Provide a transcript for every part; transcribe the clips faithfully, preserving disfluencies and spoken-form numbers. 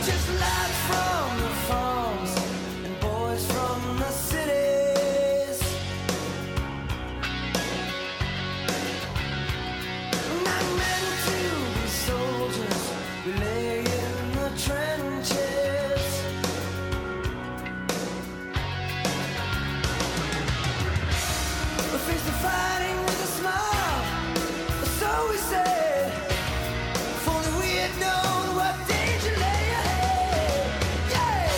Just lads from the farms and boys from the cities. Not meant to be soldiers, we lay in the trenches. We face the fighting with a smile, so we said. If only we had known what danger lay ahead. Yeah.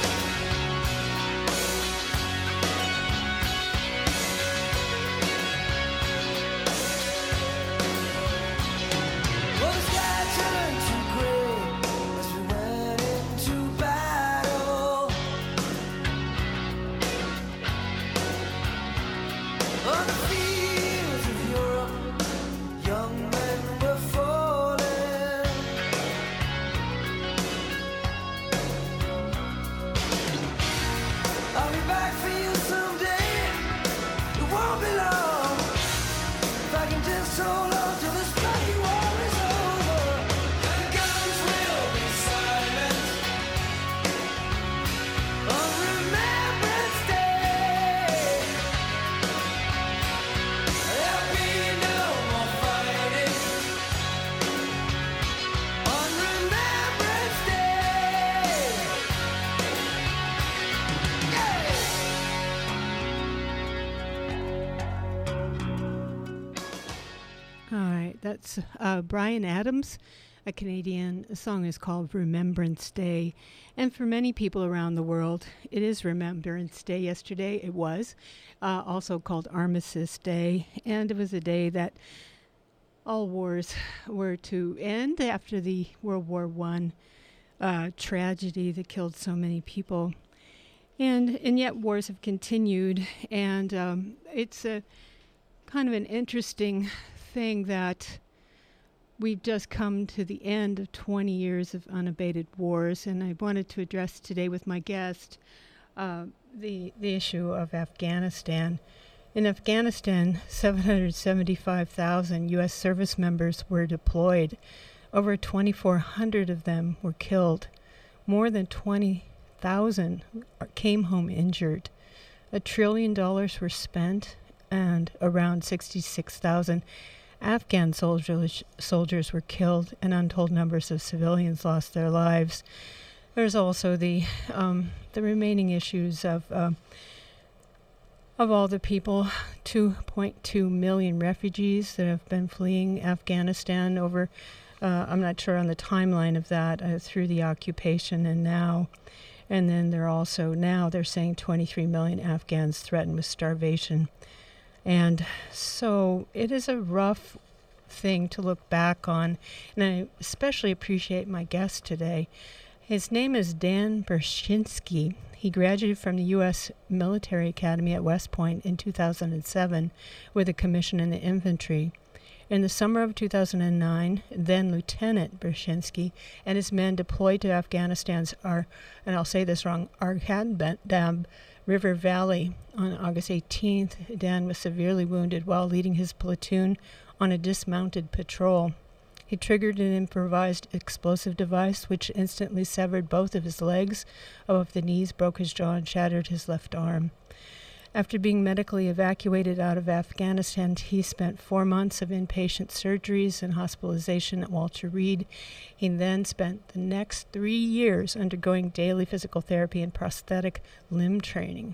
Well, the sky turned to gray as we went into battle. On the fields of Europe, young men were falling. I'll be back for you someday. It won't be long. If I can just hold on till this bloody war is over. The guns will be silent on Remembrance Day. There'll be no more fighting on Remembrance Day. Yeah. All right, that's uh, Bryan Adams, a Canadian. The song is called Remembrance Day. And for many people around the world, it is Remembrance Day. Yesterday it was uh, also called Armistice Day. And it was a day that all wars were to end after the World War One uh, tragedy that killed so many people. And, and yet wars have continued. And um, it's a kind of an interesting thing that we've just come to the end of twenty years of unabated wars, and I wanted to address today with my guest uh, the the issue of Afghanistan. In Afghanistan, seven hundred seventy-five thousand U S service members were deployed. Over twenty-four hundred of them were killed. More than twenty thousand came home injured. A trillion dollars were spent, and around sixty-six thousand Afghan soldiers soldiers were killed, and untold numbers of civilians lost their lives. There's also the um, the remaining issues of uh, of all the people, two point two million refugees that have been fleeing Afghanistan over, uh, I'm not sure on the timeline of that, uh, through the occupation and now. And then they're also, now they're saying twenty-three million Afghans threatened with starvation. And so it is a rough thing to look back on, and I especially appreciate my guest today. His name is Dan Bershinsky. He graduated from the U S Military Academy at West Point in two thousand seven with a commission in the infantry. In the summer of two thousand nine, then Lieutenant Bershinsky and his men deployed to Afghanistan's, Ar- and I'll say this wrong, Arghandab River Valley. On August eighteenth, Dan was severely wounded while leading his platoon on a dismounted patrol. He triggered an improvised explosive device which instantly severed both of his legs above the knees, broke his jaw, and shattered his left arm. After being medically evacuated out of Afghanistan, he spent four months of inpatient surgeries and hospitalization at Walter Reed. He then spent the next three years undergoing daily physical therapy and prosthetic limb training.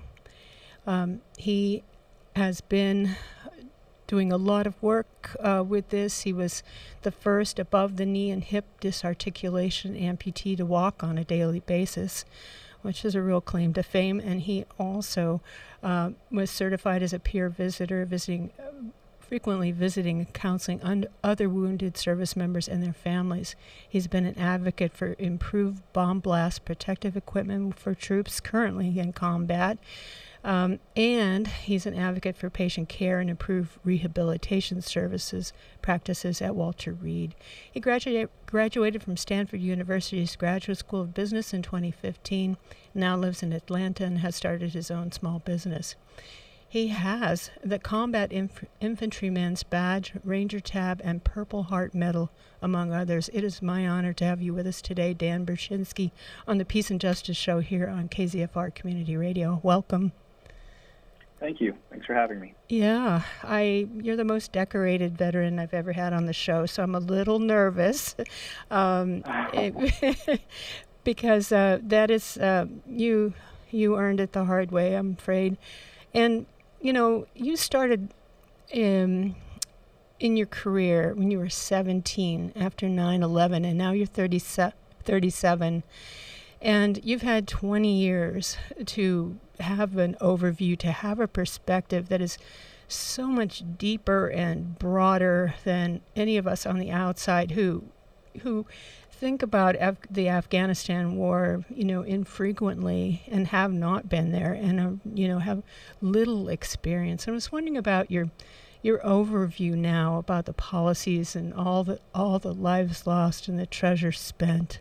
Um, he has been doing a lot of work uh, with this. He was the first above-the-knee and hip disarticulation amputee to walk on a daily basis, which is a real claim to fame. And he also uh, was certified as a peer visitor, visiting, uh, frequently visiting and counseling un- other wounded service members and their families. He's been an advocate for improved bomb blast protective equipment for troops currently in combat. Um, and he's an advocate for patient care and improved rehabilitation services practices at Walter Reed. He graduated graduated from Stanford University's Graduate School of Business in twenty fifteen, now lives in Atlanta and has started his own small business. He has the Combat Inf- Infantryman's Badge, Ranger Tab, and Purple Heart Medal, among others. It is my honor to have you with us today, Dan Bershinsky, on the Peace and Justice Show here on K Z F R Community Radio. Welcome. Thank you. Thanks for having me. Yeah, I you're the most decorated veteran I've ever had on the show, so I'm a little nervous, um, it, because uh, that is uh, you you earned it the hard way, I'm afraid. And you know, you started in in your career when you were seventeen after nine eleven, and now you're thirty-seven. And you've had twenty years to have an overview, to have a perspective that is so much deeper and broader than any of us on the outside who who think about Af- the Afghanistan war, you know, infrequently and have not been there and, uh, you know, have little experience. And I was wondering about your your overview now about the policies and all the all the lives lost and the treasure spent.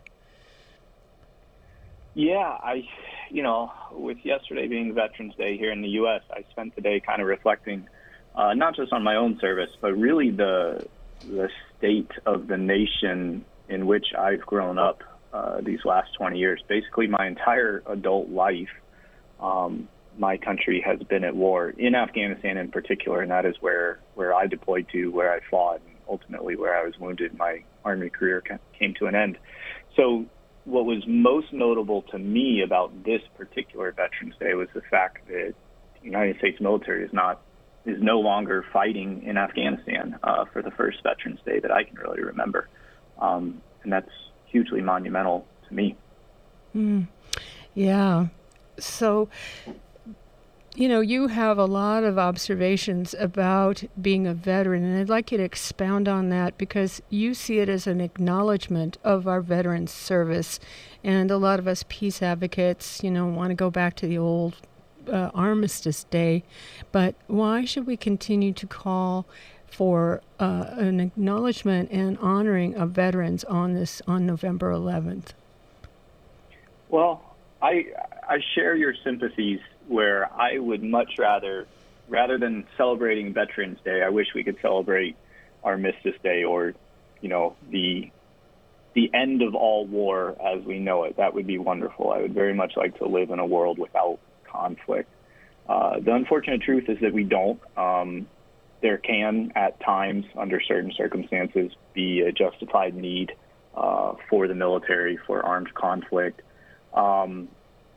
Yeah, I, you know, with yesterday being Veterans Day here in the U S, I spent the day kind of reflecting uh, not just on my own service, but really the the state of the nation in which I've grown up uh, these last twenty years. Basically, my entire adult life, um, my country has been at war, in Afghanistan in particular, and that is where, where I deployed to, where I fought, and ultimately where I was wounded. My Army career came to an end. So what was most notable to me about this particular Veterans Day was the fact that the United States military is not is no longer fighting in Afghanistan uh, for the first Veterans Day that I can really remember. Um, and that's hugely monumental to me. Mm. Yeah. So, you know, you have a lot of observations about being a veteran, and I'd like you to expound on that because you see it as an acknowledgement of our veterans' service. And a lot of us peace advocates, you know, want to go back to the old uh, Armistice Day. But why should we continue to call for uh, an acknowledgement and honoring of veterans on this on November eleventh? Well, I I share your sympathies where I would much rather, rather than celebrating Veterans Day, I wish we could celebrate Armistice Day or, you know, the the end of all war as we know it. That would be wonderful. I would very much like to live in a world without conflict. Uh, the unfortunate truth is that we don't. Um, there can, at times, under certain circumstances, be a justified need uh, for the military, for armed conflict. Um,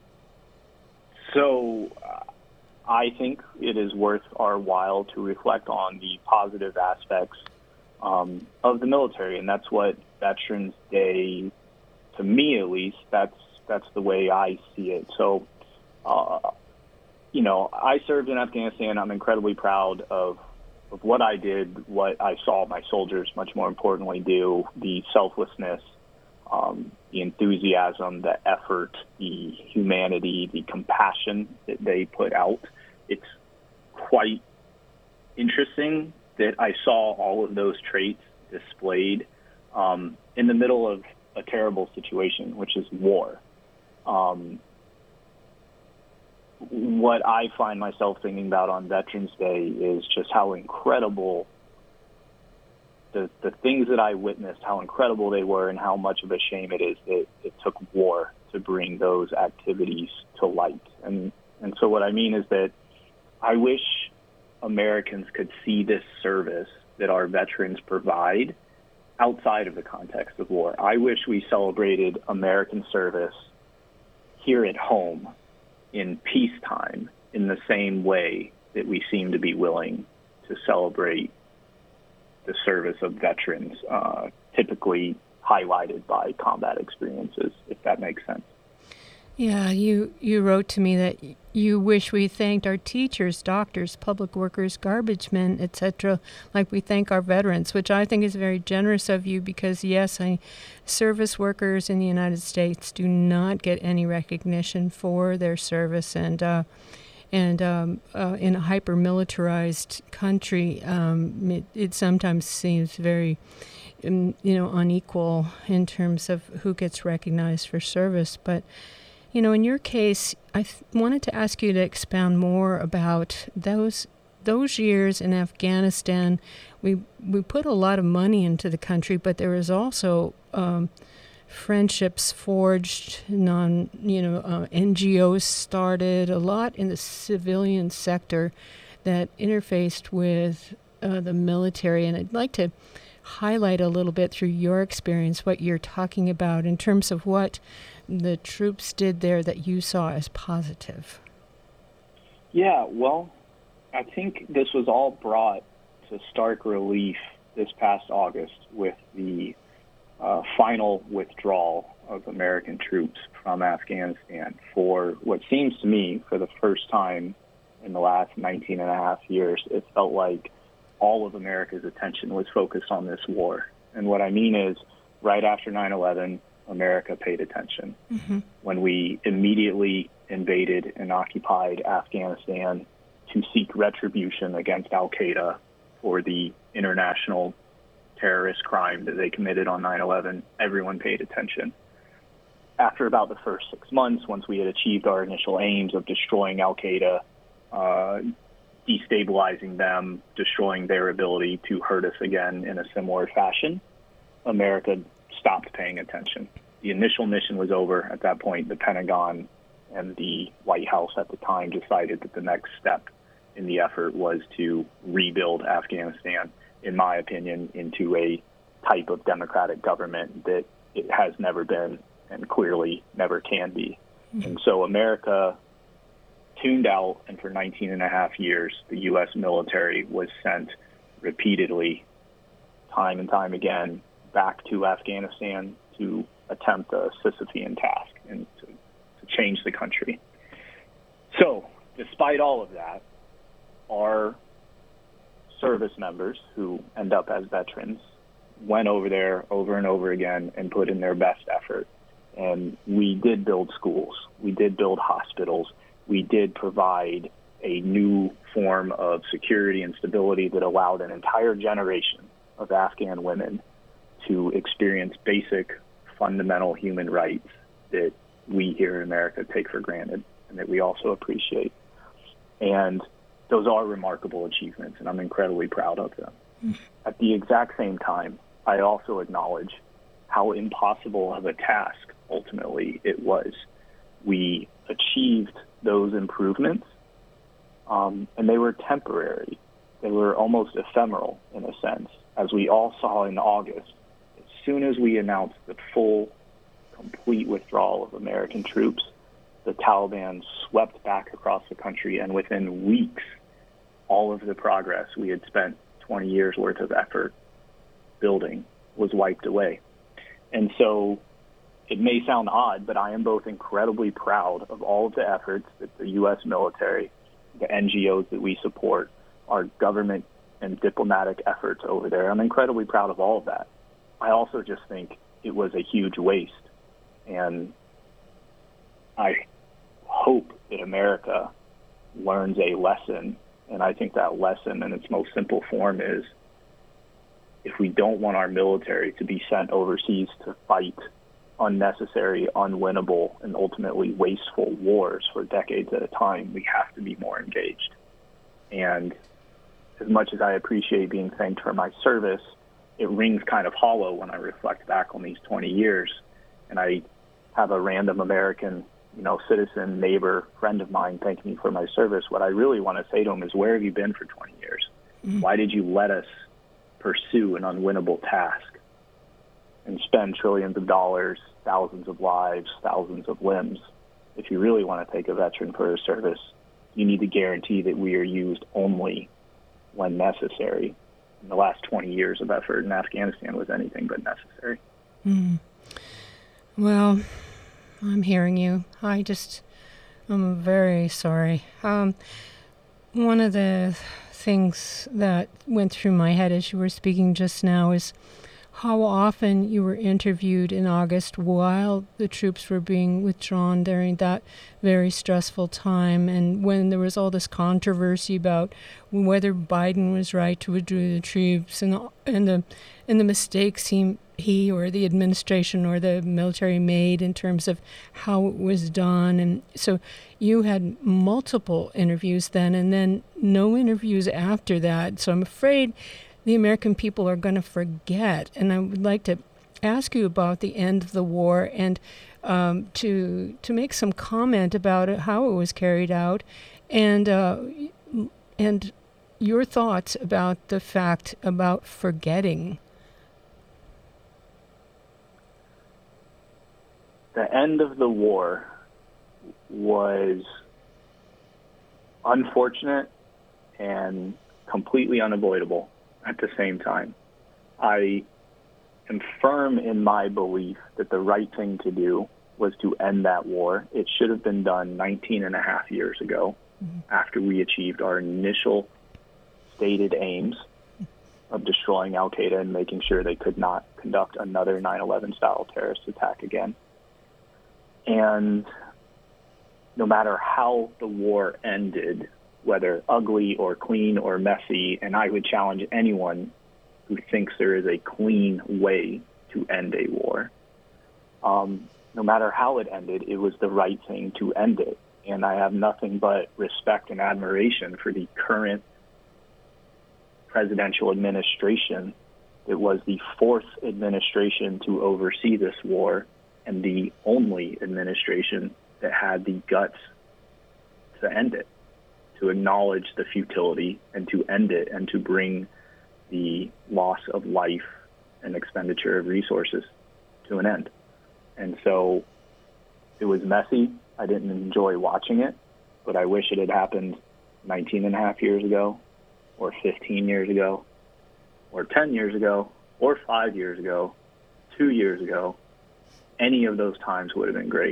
So uh, I think it is worth our while to reflect on the positive aspects um, of the military, and that's what Veterans Day, to me at least, that's that's the way I see it. So, uh, you know, I served in Afghanistan. I'm incredibly proud of, of what I did, what I saw my soldiers, much more importantly, do, the selflessness, Um, the enthusiasm, the effort, the humanity, the compassion that they put out. It's quite interesting that I saw all of those traits displayed um, in the middle of a terrible situation, which is war. Um, what I find myself thinking about on Veterans Day is just how incredible The, the things that I witnessed, how incredible they were, and how much of a shame it is that it took war to bring those activities to light. And and so what I mean is that I wish Americans could see this service that our veterans provide outside of the context of war. I wish we celebrated American service here at home in peacetime in the same way that we seem to be willing to celebrate the service of veterans, uh, typically highlighted by combat experiences, if that makes sense. Yeah, you, you wrote to me that you wish we thanked our teachers, doctors, public workers, garbage men, et cetera, like we thank our veterans, which I think is very generous of you because, yes, I, service workers in the United States do not get any recognition for their service, and uh, And um, uh, in a hyper-militarized country, um, it, it sometimes seems very, um, you know, unequal in terms of who gets recognized for service. But You know, in your case, I th- wanted to ask you to expound more about those those years in Afghanistan. We we put a lot of money into the country, but there was also um, friendships forged, non, you know, uh, N G Os started, a lot in the civilian sector that interfaced with uh, the military. And I'd like to highlight a little bit through your experience what you're talking about in terms of what the troops did there that you saw as positive. Yeah, well, I think this was all brought to stark relief this past August with the uh, final withdrawal of American troops from Afghanistan for what seems to me, for the first time in the last nineteen and a half years, it felt like all of America's attention was focused on this war. And what I mean is, right after nine eleven, America paid attention. Mm-hmm. When we immediately invaded and occupied Afghanistan to seek retribution against al-Qaeda for the international terrorist crime that they committed on nine eleven, everyone paid attention. After about the first six months, once we had achieved our initial aims of destroying al-Qaeda, uh, destabilizing them, destroying their ability to hurt us again in a similar fashion, America stopped paying attention. The initial mission was over. At that point, the Pentagon and the White House at the time decided that the next step in the effort was to rebuild Afghanistan, in my opinion, into a type of democratic government that it has never been and clearly never can be. Mm-hmm. And so America tuned out, and for nineteen and a half years, the U S military was sent repeatedly, time and time again, back to Afghanistan to attempt a Sisyphean task and to, to change the country. So, despite all of that, our service members who end up as veterans went over there over and over again and put in their best effort. And we did build schools. We did build hospitals. We did provide a new form of security and stability that allowed an entire generation of Afghan women to experience basic, fundamental human rights that we here in America take for granted and that we also appreciate. And those are remarkable achievements, and I'm incredibly proud of them. Mm-hmm. At the exact same time, I also acknowledge how impossible of a task, ultimately, it was. We achieved those improvements, um, and they were temporary. They were almost ephemeral, in a sense. As we all saw in August, as soon as we announced the full, complete withdrawal of American troops, the Taliban swept back across the country, and within weeks, all of the progress we had spent twenty years worth of effort building was wiped away. And so it may sound odd, but I am both incredibly proud of all of the efforts that the U S military, the N G Os that we support, our government and diplomatic efforts over there. I'm incredibly proud of all of that. I also just think it was a huge waste. And I hope that America learns a lesson. And I think that lesson in its most simple form is, if we don't want our military to be sent overseas to fight unnecessary, unwinnable, and ultimately wasteful wars for decades at a time, we have to be more engaged. And as much as I appreciate being thanked for my service, it rings kind of hollow when I reflect back on these twenty years, and I have a random American, you know, citizen, neighbor, friend of mine thank me for my service. What I really want to say to him is, where have you been for twenty years? Mm-hmm. Why did you let us pursue an unwinnable task and spend trillions of dollars, thousands of lives, thousands of limbs? If you really want to take a veteran for his service, you need to guarantee that we are used only when necessary. And the last twenty years of effort in Afghanistan was anything but necessary. Mm. Well, I'm hearing you. I just, I'm very sorry. Um, one of the things that went through my head as you were speaking just now is how often you were interviewed in August while the troops were being withdrawn during that very stressful time, and when there was all this controversy about whether Biden was right to withdraw the troops, and the, and the and the mistakes he he or the administration or the military made in terms of how it was done. And so you had multiple interviews then, and then no interviews after that. So I'm afraid the American people are going to forget. And I would like to ask you about the end of the war and um, to to make some comment about it, how it was carried out, and uh, and your thoughts about the fact about forgetting. The end of the war was unfortunate and completely unavoidable at the same time. I am firm in my belief that the right thing to do was to end that war. It should have been done nineteen and a half years ago, mm-hmm. after we achieved our initial stated aims of destroying Al-Qaeda and making sure they could not conduct another nine eleven style terrorist attack again. And no matter how the war ended, whether ugly or clean or messy, and I would challenge anyone who thinks there is a clean way to end a war, um, no matter how it ended, it was the right thing to end it. And I have nothing but respect and admiration for the current presidential administration. It was the fourth administration to oversee this war and the only administration that had the guts to end it, to acknowledge the futility and to end it and to bring the loss of life and expenditure of resources to an end. And so it was messy. I didn't enjoy watching it, but I wish it had happened nineteen and a half years ago, or fifteen years ago, or ten years ago, or five years ago, two years ago. Any of those times would have been great.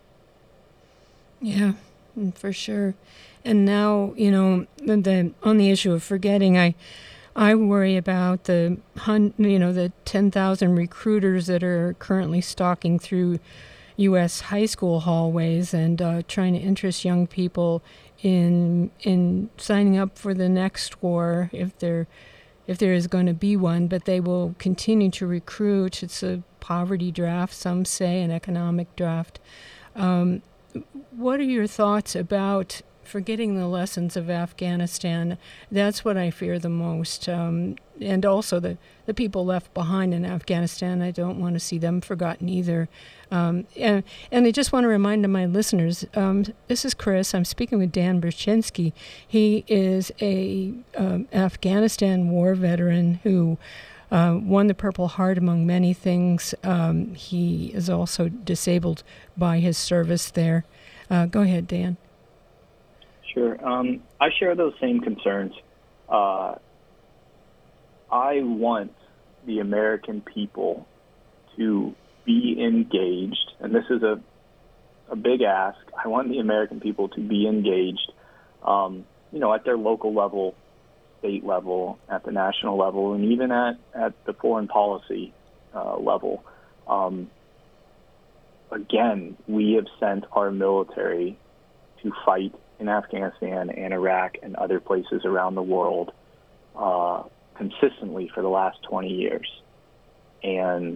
Yeah, for sure. And now, you know, the, the on the issue of forgetting, I I worry about the hun, you know, the ten thousand recruiters that are currently stalking through U S high school hallways and uh, trying to interest young people in in signing up for the next war, if there if there is going to be one. But they will continue to recruit. It's a poverty draft, some say, an economic draft. Um, what are your thoughts about forgetting the lessons of Afghanistan? That's what I fear the most. Um, and also the, the people left behind in Afghanistan, I don't want to see them forgotten either. Um, and, and I just want to remind my listeners, um, this is Chris. I'm speaking with Dan Berchinski. He is a um, Afghanistan war veteran who Uh, won the Purple Heart, among many things. Um, he is also disabled by his service there. Uh, go ahead, Dan. Sure. Um, I share those same concerns. Uh, I want the American people to be engaged, and this is a, a big ask. I want the American people to be engaged, um, you know, at their local level, state level, at the national level, and even at, at the foreign policy uh, level. Um, again, we have sent our military to fight in Afghanistan and Iraq and other places around the world uh, consistently for the last twenty years. And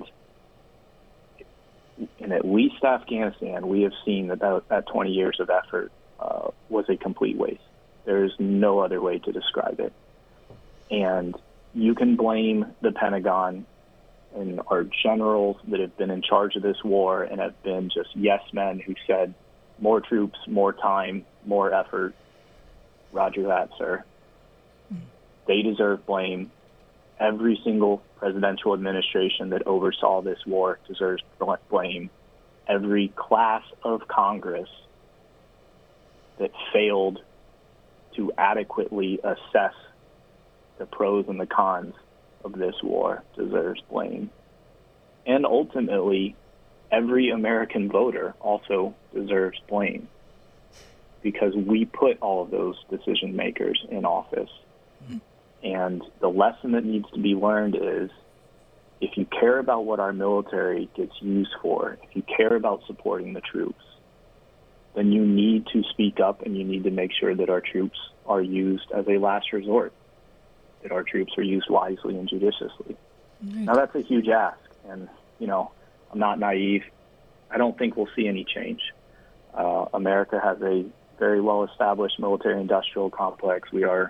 in at least Afghanistan, we have seen that that, that twenty years of effort uh, was a complete waste. There is no other way to describe it. And you can blame the Pentagon and our generals that have been in charge of this war and have been just yes men who said more troops, more time, more effort. Roger that, sir. They deserve blame. Every single presidential administration that oversaw this war deserves blame. Every class of Congress that failed to adequately assess the pros and the cons of this war deserves blame. And ultimately, every American voter also deserves blame because we put all of those decision makers in office. Mm-hmm. And the lesson that needs to be learned is if you care about what our military gets used for, if you care about supporting the troops, then you need to speak up and you need to make sure that our troops are used as a last resort, that our troops are used wisely and judiciously. Right. Now, that's a huge ask, and, you know, I'm not naive. I don't think we'll see any change. Uh, America has a very well-established military-industrial complex. We are,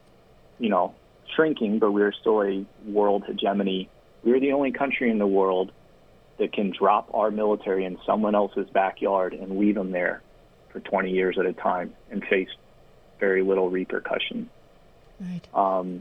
you know, shrinking, but we are still a world hegemony. We're the only country in the world that can drop our military in someone else's backyard and leave them there for twenty years at a time and face very little repercussion. Right. Um,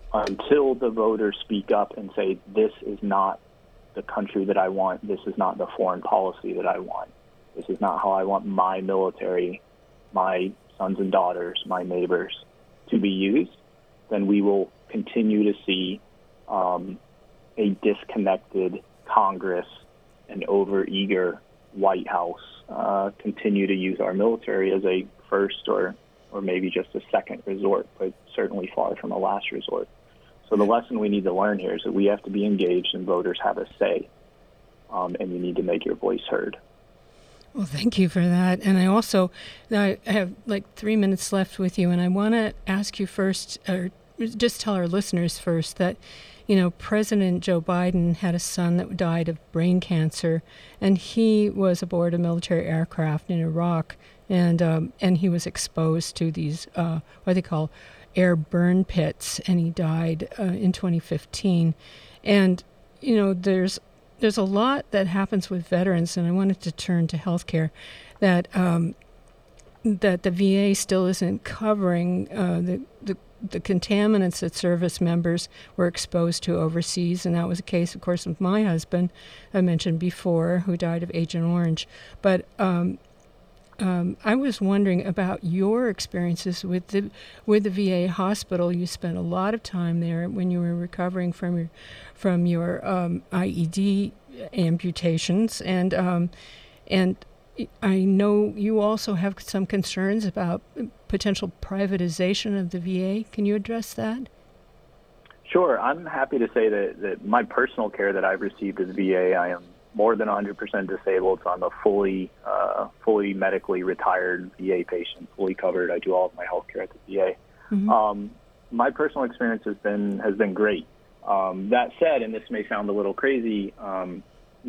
until the voters speak up and say, this is not the country that I want, this is not the foreign policy that I want, this is not how I want my military, my sons and daughters, my neighbors to be used, then we will continue to see um, a disconnected Congress and overeager White House uh, continue to use our military as a first or, or maybe just a second resort, but certainly far from a last resort. So the lesson we need to learn here is that we have to be engaged and voters have a say, um, and you need to make your voice heard. Well, thank you for that. And I also, I have like three minutes left with you, and I want to ask you first, or just tell our listeners first that, you know, President Joe Biden had a son that died of brain cancer, and he was aboard a military aircraft in Iraq, and um, and he was exposed to these, uh, what they call air burn pits, and he died uh, in twenty fifteen. And, you know, there's there's a lot that happens with veterans, and I wanted to turn to healthcare, that um, that the V A still isn't covering uh, the, the the contaminants that service members were exposed to overseas. And that was the case, of course, with my husband, I mentioned before, who died of Agent Orange. But um, um, I was wondering about your experiences with the with the V A hospital. You spent a lot of time there when you were recovering from your from your um, I E D amputations, and um, and I know you also have some concerns about potential privatization of the V A. Can you address that? Sure. I'm happy to say that, that my personal care that I've received at the V A, I am more than one hundred percent disabled, so I'm a fully uh, fully medically retired V A patient, fully covered. I do all of my health care at the V A. Mm-hmm. Um, my personal experience has been has been great. Um, that said, and this may sound a little crazy, um,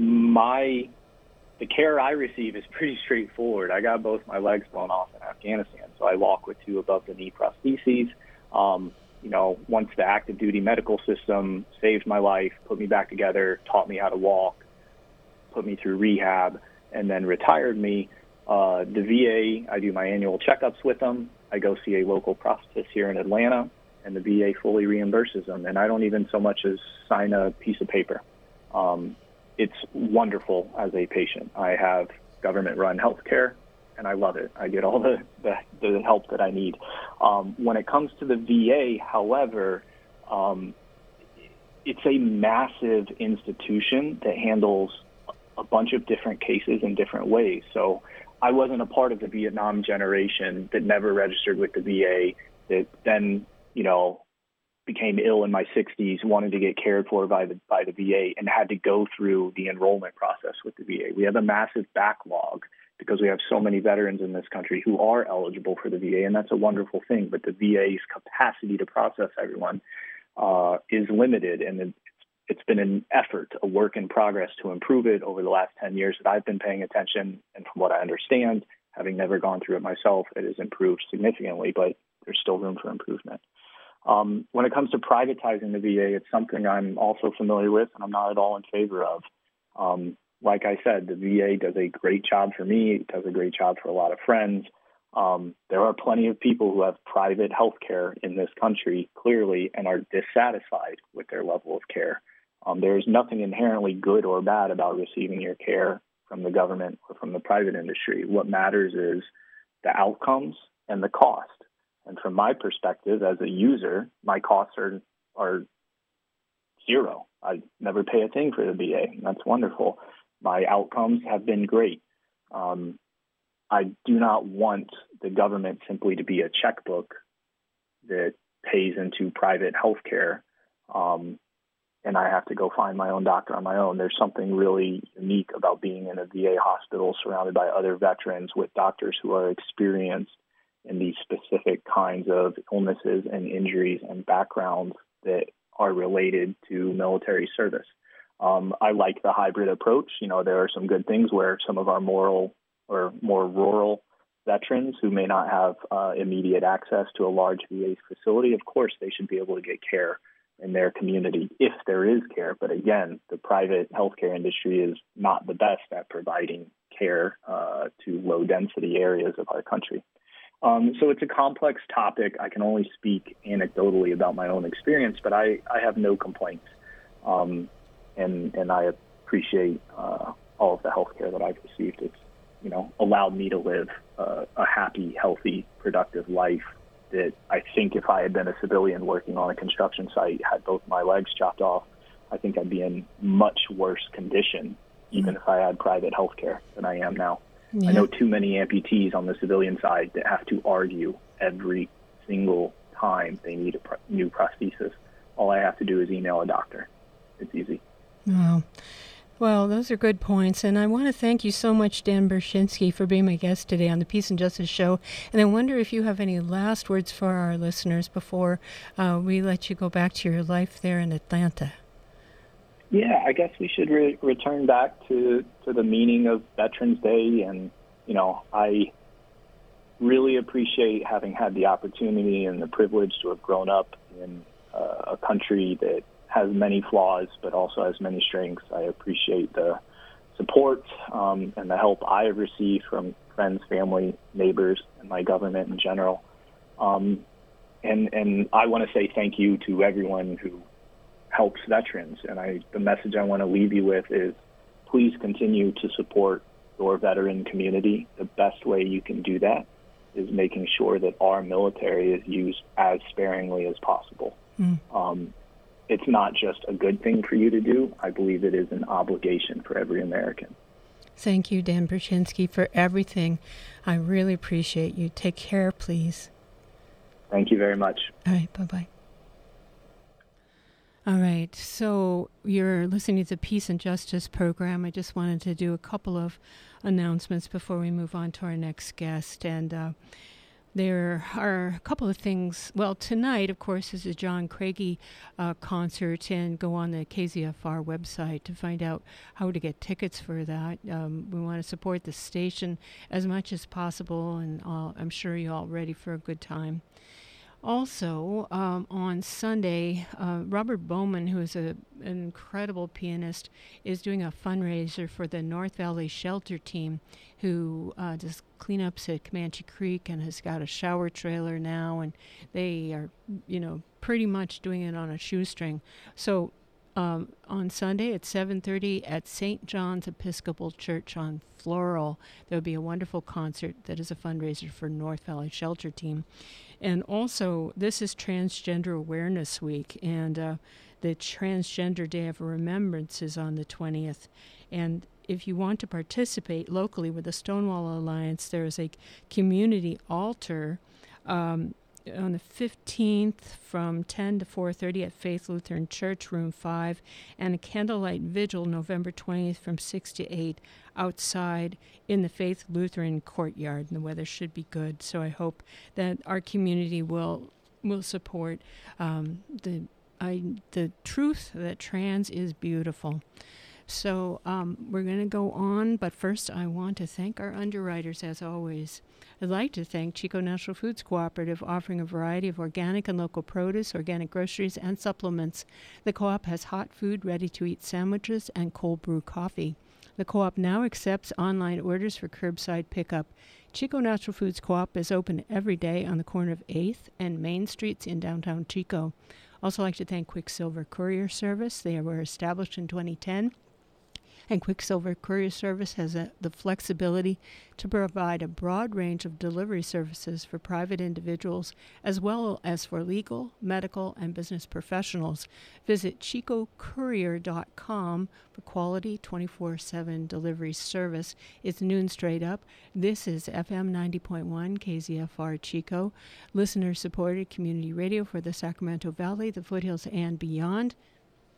my the care I receive is pretty straightforward. I got both my legs blown off in Afghanistan, so I walk with two above-the-knee prostheses. Um, you know, once the active duty medical system saved my life, put me back together, taught me how to walk, put me through rehab, and then retired me, uh, the V A, I do my annual checkups with them. I go see a local prosthetist here in Atlanta, and the V A fully reimburses them. And I don't even so much as sign a piece of paper. Um, it's wonderful as a patient. I have government-run health care, and I love it. I get all the, the, the help that I need. Um, when it comes to the V A, however, um, it's a massive institution that handles a bunch of different cases in different ways. So I wasn't a part of the Vietnam generation that never registered with the V A, that then, you know, became ill in my sixties, wanted to get cared for by the by the V A, and had to go through the enrollment process with the V A. We have a massive backlog because we have so many veterans in this country who are eligible for the V A, and that's a wonderful thing. But the V A's capacity to process everyone uh, is limited, and it's, it's been an effort, a work in progress to improve it over the last ten years that I've been paying attention. And from what I understand, having never gone through it myself, it has improved significantly, but there's still room for improvement. Um, when it comes to privatizing the V A, it's something I'm also familiar with, and I'm not at all in favor of. Um, like I said, the V A does a great job for me. It does a great job for a lot of friends. Um, there are plenty of people who have private health care in this country, clearly, and are dissatisfied with their level of care. Um, there is nothing inherently good or bad about receiving your care from the government or from the private industry. What matters is the outcomes and the cost. And from my perspective as a user, my costs are are zero. I never pay a thing for the V A, and that's wonderful. My outcomes have been great. Um, I do not want the government simply to be a checkbook that pays into private health care, um, and I have to go find my own doctor on my own. There's something really unique about being in a V A hospital surrounded by other veterans with doctors who are experienced in these specific kinds of illnesses and injuries and backgrounds that are related to military service. Um, I like the hybrid approach. You know, there are some good things where some of our moral or more rural veterans who may not have uh, immediate access to a large V A facility, of course, they should be able to get care in their community if there is care. But again, the private healthcare industry is not the best at providing care uh, to low density areas of our country. Um, so it's a complex topic. I can only speak anecdotally about my own experience, but I, I have no complaints. Um, and, and I appreciate uh, all of the healthcare that I've received. It's, you know, allowed me to live uh, a happy, healthy, productive life that I think if I had been a civilian working on a construction site, had both my legs chopped off, I think I'd be in much worse condition, even mm-hmm. if I had private health care than I am now. Yeah. I know too many amputees on the civilian side that have to argue every single time they need a pro- new prosthesis. All I have to do is email a doctor. It's easy. Wow. Well, those are good points, and I want to thank you so much, Dan Berschinski, for being my guest today on the Peace and Justice Show. And I wonder if you have any last words for our listeners before uh, we let you go back to your life there in Atlanta. Yeah, I guess we should re- return back to, to the meaning of Veterans Day, and, you know, I really appreciate having had the opportunity and the privilege to have grown up in uh, a country that has many flaws, but also has many strengths. I appreciate the support um, and the help I have received from friends, family, neighbors, and my government in general. Um, and and I want to say thank you to everyone who helps veterans. And I, the message I want to leave you with is please continue to support your veteran community. The best way you can do that is making sure that our military is used as sparingly as possible. Mm. Um, It's not just a good thing for you to do. I believe it is an obligation for every American. Thank you, Dan Berschinski, for everything. I really appreciate you. Take care, please. Thank you very much. All right, bye-bye. All right, so you're listening to the Peace and Justice program. I just wanted to do a couple of announcements before we move on to our next guest. And uh, there are a couple of things. Well, tonight, of course, is a John Craigie uh, concert, and go on the K Z F R website to find out how to get tickets for that. Um, we want to support the station as much as possible, and uh, I'm sure you're all ready for a good time. Also, um, on Sunday, uh, Robert Bowman, who is a, an incredible pianist, is doing a fundraiser for the North Valley Shelter Team, who uh, does cleanups at Comanche Creek and has got a shower trailer now, and they are, you know, pretty much doing it on a shoestring. So um, on Sunday at seven thirty at Saint John's Episcopal Church on Floral, there will be a wonderful concert that is a fundraiser for North Valley Shelter Team. And also, this is Transgender Awareness Week, and uh, the Transgender Day of Remembrance is on the twentieth. And if you want to participate locally with the Stonewall Alliance, there is a community altar um, on the fifteenth from ten to four thirty at Faith Lutheran Church, Room five, and a candlelight vigil November twentieth from six to eight outside in the Faith Lutheran courtyard. And the weather should be good, so I hope that our community will will support um, the I, the truth that trans is beautiful. So um, we're going to go on, but first I want to thank our underwriters, as always. I'd like to thank Chico Natural Foods Cooperative, offering a variety of organic and local produce, organic groceries, and supplements. The co-op has hot food, ready-to-eat sandwiches, and cold brew coffee. The co-op now accepts online orders for curbside pickup. Chico Natural Foods Co-op is open every day on the corner of eighth and Main Streets in downtown Chico. Also like to thank Quicksilver Courier Service. They were established in twenty ten. And Quicksilver Courier Service has a, the flexibility to provide a broad range of delivery services for private individuals as well as for legal, medical, and business professionals. Visit chico courier dot com for quality twenty-four seven delivery service. It's noon straight up. This is F M ninety point one K Z F R Chico, listener-supported community radio for the Sacramento Valley, the foothills, and beyond.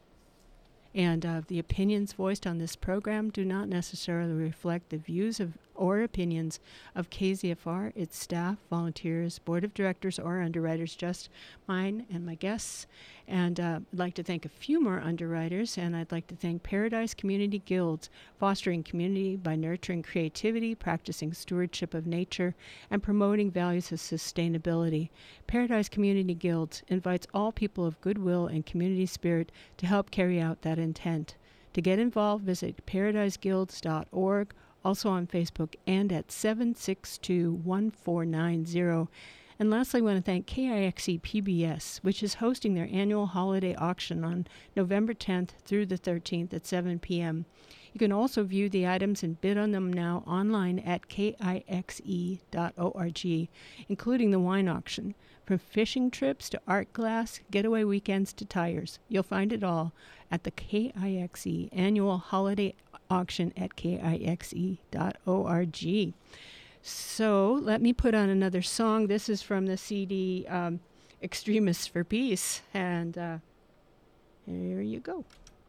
And uh, the opinions voiced on this program do not necessarily reflect the views of or opinions of K Z F R, its staff, volunteers, board of directors, or underwriters, just mine and my guests. And uh, I'd like to thank a few more underwriters, and I'd like to thank Paradise Community Guilds, fostering community by nurturing creativity, practicing stewardship of nature, and promoting values of sustainability. Paradise Community Guilds invites all people of goodwill and community spirit to help carry out that intent. To get involved, visit paradise guilds dot org, also on Facebook, and at seven six two, one four nine zero. And lastly, I want to thank K I X E P B S, which is hosting their annual holiday auction on November tenth through the thirteenth at seven p.m. You can also view the items and bid on them now online at K I X E dot org, including the wine auction. From fishing trips to art glass, getaway weekends to tires, you'll find it all at the K I X E annual holiday auction at K I X E dot org. So let me put on another song. This is from the C D um, Extremists for Peace, and uh, here you go.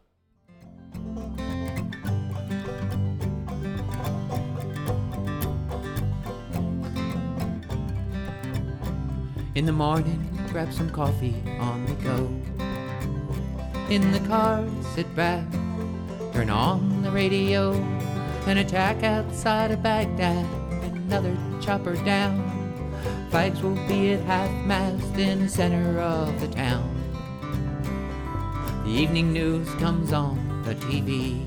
In the morning, grab some coffee on the go. In the car, sit back, turn on the radio. An attack outside of Baghdad, another chopper down. Flags will be at half-mast in the center of the town. The evening news comes on the T V.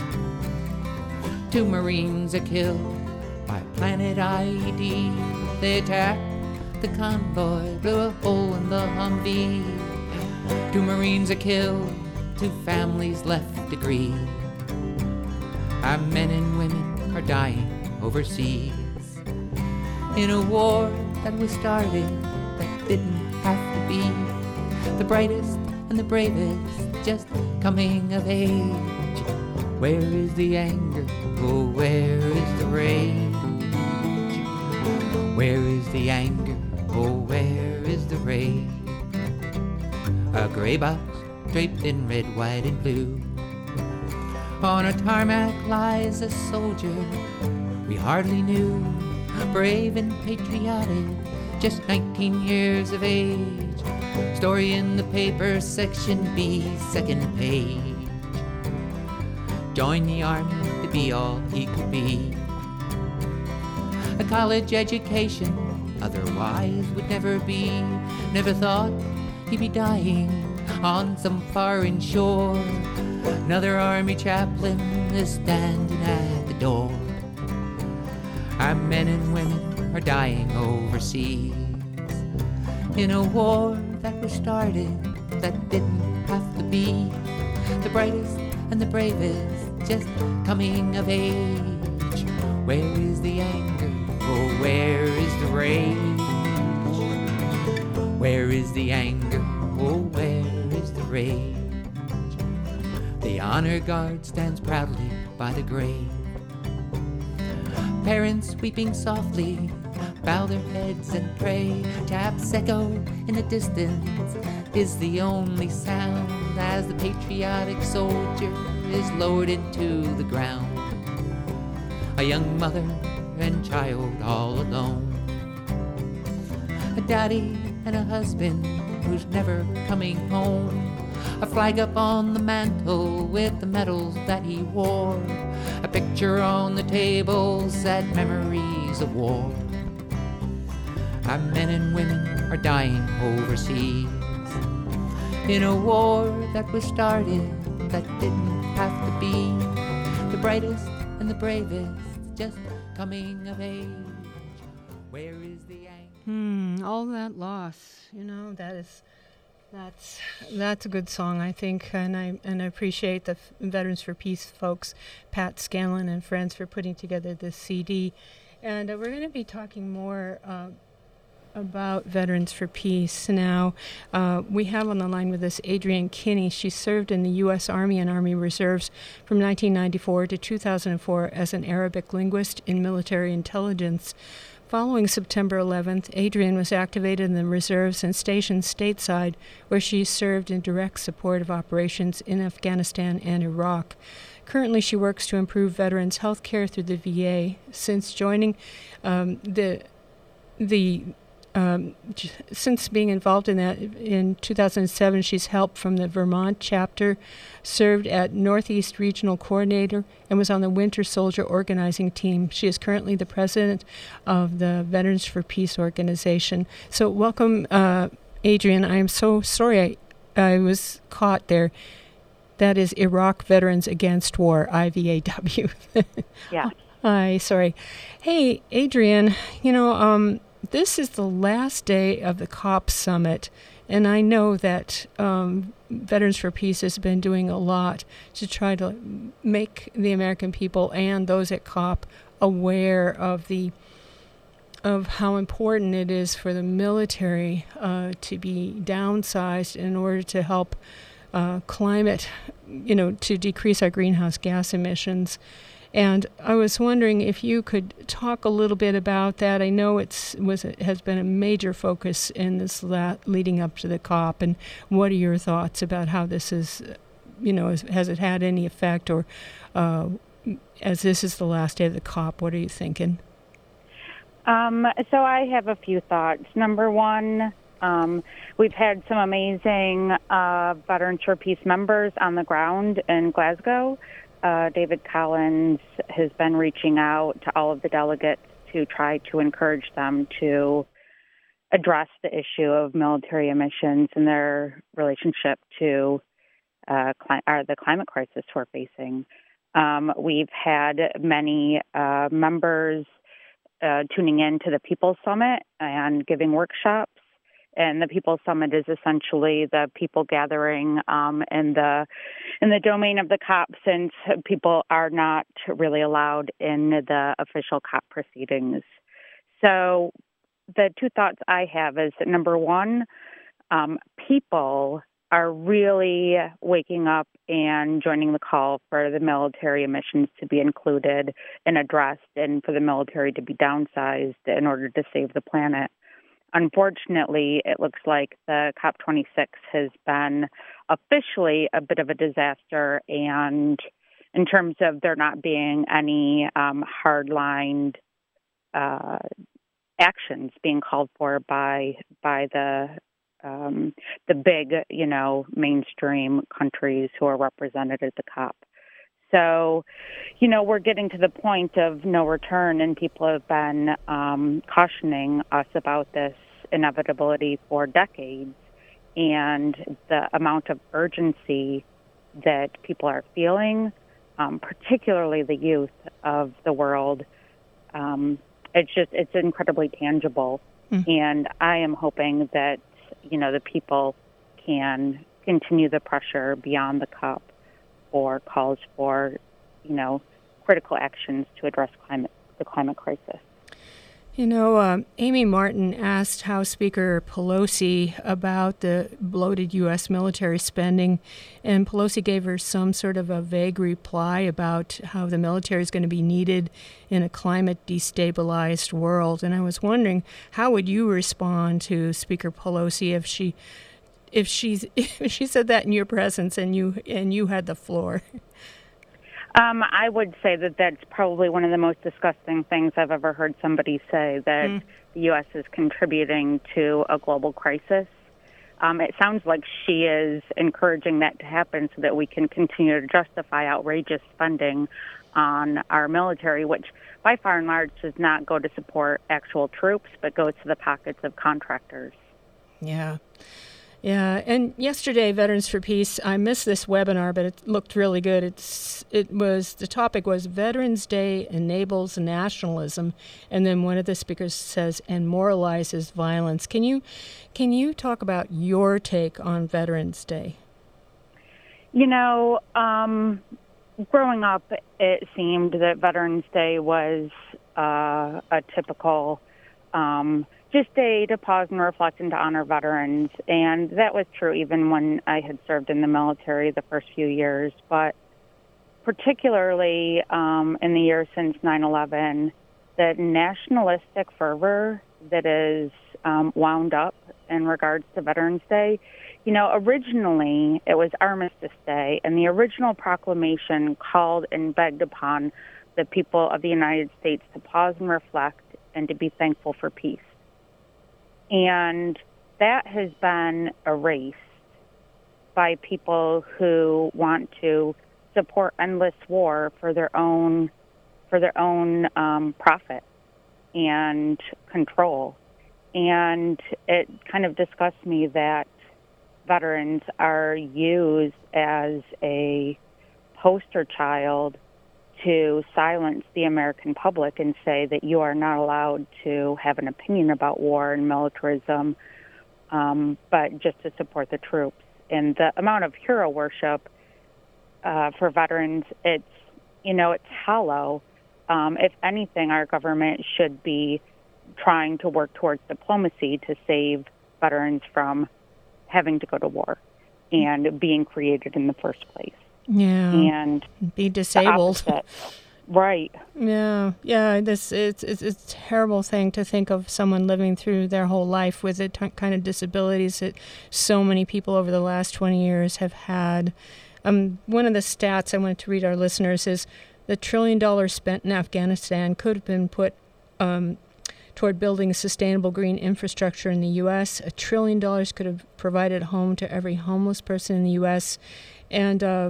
Two Marines are killed by Planet I E D. They attacked the convoy, blew a hole in the Humvee. Two Marines are killed, two families left to grieve. Our men and women are dying overseas in a war that was started that didn't have to be. The brightest and the bravest just coming of age. Where is the anger? Oh, where is the rage? Where is the anger? Oh, where is the rage? A gray box draped in red, white, and blue. On a tarmac lies a soldier we hardly knew. Brave and patriotic, just nineteen years of age. Story in the paper, section B, second page. Joined the army to be all he could be. A college education otherwise would never be. Never thought he'd be dying on some foreign shore. Another army chaplain is standing at the door. Our men and women are dying overseas in a war that was started that didn't have to be. The brightest and the bravest just coming of age. Where is the anger? Oh, where is the rage? Where is the anger? Oh, where is the rage? The honor guard stands proudly by the grave. Parents weeping softly bow their heads and pray. Taps echo in the distance is the only sound as the patriotic soldier is lowered into the ground. A young mother and child all alone. A daddy and a husband who's never coming home. A flag up on the mantle with the medals that he wore. A picture on the table, sad memories of war. Our men and women are dying overseas in a war that was started that didn't have to be. The brightest and the bravest just coming of age. Where is the anger? Hmm, all that loss, you know, that is, that's that's a good song, I think, and I and I appreciate the F- Veterans for Peace folks, Pat Scanlon and friends, for putting together this C D. And uh, we're going to be talking more uh, about Veterans for Peace now. Uh, we have on the line with us Adrienne Kinney. She served in the U S Army and Army Reserves from nineteen ninety-four to two thousand four as an Arabic linguist in military intelligence. Following September eleventh, Adrienne was activated in the reserves and stationed stateside, where she served in direct support of operations in Afghanistan and Iraq. currently, she works to improve veterans' health care through the V A. Since joining um, the the um, j- since being involved in that in two thousand seven, she's helped from the Vermont chapter, served at Northeast Regional Coordinator, and was on the Winter Soldier organizing team. She is currently the president of the Veterans for Peace organization. So, welcome, uh, Adrienne. I am so sorry I, I was caught there. That is Iraq Veterans Against War, I V A W. Yeah. Hi, sorry. Hey, Adrienne, you know, um, this is the last day of the COP Summit, and I know that um, Veterans for Peace has been doing a lot to try to make the American people and those at COP aware of the of how important it is for the military uh, to be downsized in order to help Uh, climate, you know, to decrease our greenhouse gas emissions. And I was wondering if you could talk a little bit about that. I know it's was has been a major focus in this la- leading up to the COP. And what are your thoughts about how this is, you know, is, has it had any effect, or uh, as this is the last day of the COP, what are you thinking? Um, so I have a few thoughts. Number one, Um, we've had some amazing uh, Veterans for Peace members on the ground in Glasgow. Uh, David Collins has been reaching out to all of the delegates to try to encourage them to address the issue of military emissions and their relationship to uh, cli- or the climate crisis we're facing. Um, we've had many uh, members uh, tuning in to the People's Summit and giving workshops. And the People's Summit is essentially the people gathering um, in the in the domain of the COP, since people are not really allowed in the official COP proceedings. So the two thoughts I have is that, number one, um, people are really waking up and joining the call for the military emissions to be included and addressed, and for the military to be downsized in order to save the planet. Unfortunately, it looks like the COP twenty-six has been officially a bit of a disaster, and in terms of there not being any um, hard-lined uh, actions being called for by by the um, the big, you know, mainstream countries who are represented at the COP. So, you know, we're getting to the point of no return, and people have been um, cautioning us about this inevitability for decades, and the amount of urgency that people are feeling, um, particularly the youth of the world, um, it's just, it's incredibly tangible. Mm. And I am hoping that, you know, the people can continue the pressure beyond the COP or calls for, you know, critical actions to address climate, the climate crisis. You know, um, Amy Martin asked House Speaker Pelosi about the bloated U S military spending, and Pelosi gave her some sort of a vague reply about how the military is going to be needed in a climate destabilized world. And I was wondering, how would you respond to Speaker Pelosi if she if she's if she said that in your presence and you and you had the floor? Um, I would say that that's probably one of the most disgusting things I've ever heard somebody say, that mm. the U S is contributing to a global crisis. Um, it sounds like she is encouraging that to happen so that we can continue to justify outrageous spending on our military, which by far and large does not go to support actual troops, but goes to the pockets of contractors. Yeah. Yeah, and yesterday, Veterans for Peace, I missed this webinar, but it looked really good. It's it was the topic was Veterans Day enables nationalism, and then one of the speakers says and moralizes violence. Can you can you talk about your take on Veterans Day? You know, um, growing up, it seemed that Veterans Day was uh, a typical. Um, Just day to pause and reflect and to honor veterans. And that was true even when I had served in the military the first few years. But particularly um, in the years since nine eleven, the nationalistic fervor that is um, wound up in regards to Veterans Day. You know, originally it was Armistice Day, and the original proclamation called and begged upon the people of the United States to pause and reflect and to be thankful for peace. And that has been erased by people who want to support endless war for their own for their own um, profit and control. And it kind of disgusts me that veterans are used as a poster child to silence the American public and say that you are not allowed to have an opinion about war and militarism, um, but just to support the troops. And the amount of hero worship uh, for veterans, it's, you know, it's hollow. Um, if anything, our government should be trying to work towards diplomacy to save veterans from having to go to war and being created in the first place. Yeah. And be disabled. Right. Yeah. Yeah. This it's, it's it's a terrible thing to think of someone living through their whole life with the t- kind of disabilities that so many people over the last twenty years have had. Um, one of the stats I wanted to read our listeners is the trillion dollars spent in Afghanistan could have been put um, toward building a sustainable green infrastructure in the U S. A trillion dollars could have provided a home to every homeless person in the U S. And uh,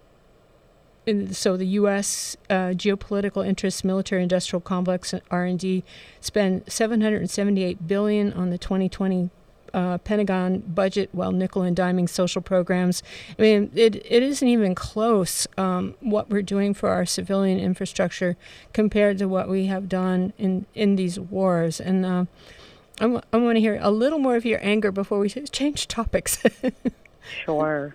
in, so the U S uh, geopolitical interests, military-industrial complex, and R and D spend seven hundred seventy-eight billion dollars on the twenty twenty uh, Pentagon budget while nickel and diming social programs. I mean, it it isn't even close um, what we're doing for our civilian infrastructure compared to what we have done in, in these wars. And uh, I, w- I want to hear a little more of your anger before we change topics. Sure.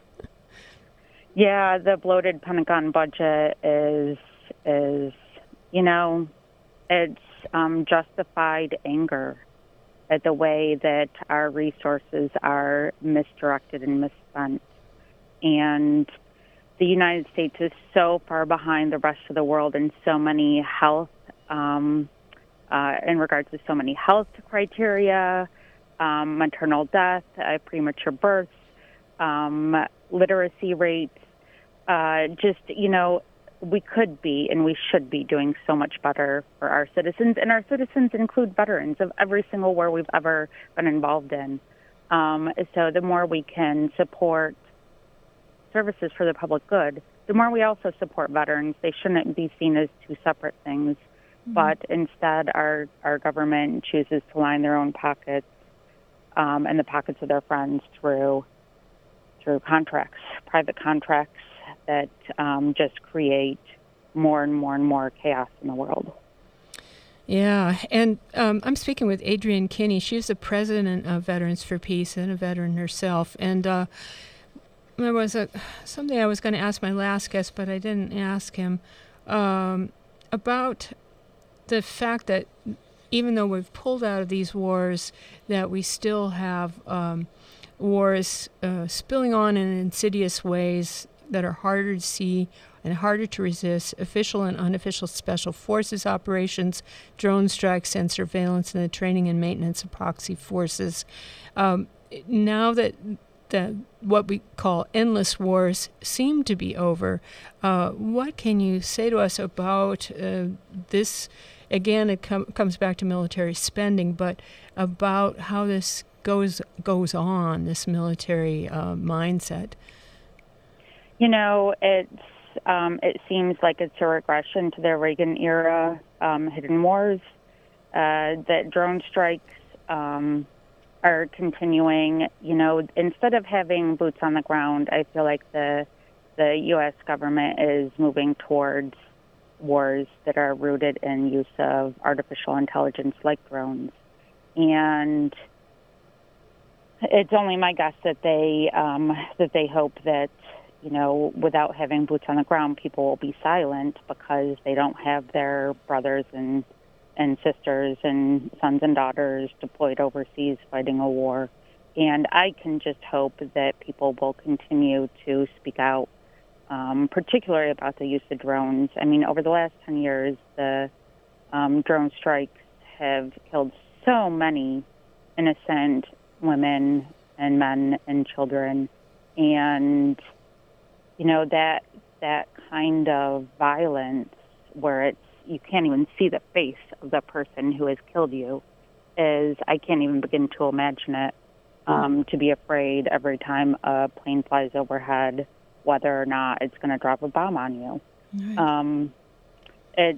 Yeah, the bloated Pentagon budget is, is you know, it's um, justified anger at the way that our resources are misdirected and misspent. And the United States is so far behind the rest of the world in so many health, um, uh, in regards to so many health criteria, um, maternal death, uh, premature births, um, literacy rates. Uh, just, you know, we could be and we should be doing so much better for our citizens. And our citizens include veterans of every single war we've ever been involved in. Um, so the more we can support services for the public good, the more we also support veterans. They shouldn't be seen as two separate things. Mm-hmm. But instead, our, our government chooses to line their own pockets um, and the pockets of their friends through through contracts, private contracts, that um, just create more and more and more chaos in the world. Yeah, and um, I'm speaking with Adrienne Kinney. She's the president of Veterans for Peace and a veteran herself. And uh, there was a something I was going to ask my last guest, but I didn't ask him, um, about the fact that even though we've pulled out of these wars, that we still have um, wars uh, spilling on in insidious ways that are harder to see and harder to resist, official and unofficial special forces operations, drone strikes, and surveillance, and the training and maintenance of proxy forces. Um, now that the what we call endless wars seem to be over, uh, what can you say to us about uh, this? Again, it com- comes back to military spending, but about how this goes goes on, this military uh, mindset. You know, it's um, it seems like it's a regression to the Reagan era um, hidden wars. Uh, that drone strikes um, are continuing. You know, instead of having boots on the ground, I feel like the the U S government is moving towards wars that are rooted in use of artificial intelligence like drones. And it's only my guess that they um, that they hope that, you know, without having boots on the ground, people will be silent because they don't have their brothers and and sisters and sons and daughters deployed overseas fighting a war. And I can just hope that people will continue to speak out, um, particularly about the use of drones. I mean, over the last ten years, the um, drone strikes have killed so many innocent women and men and children. And, you know, that that kind of violence where it's you can't even see the face of the person who has killed you is, I can't even begin to imagine it, um, to be afraid every time a plane flies overhead, whether or not it's going to drop a bomb on you. Right. Um, it's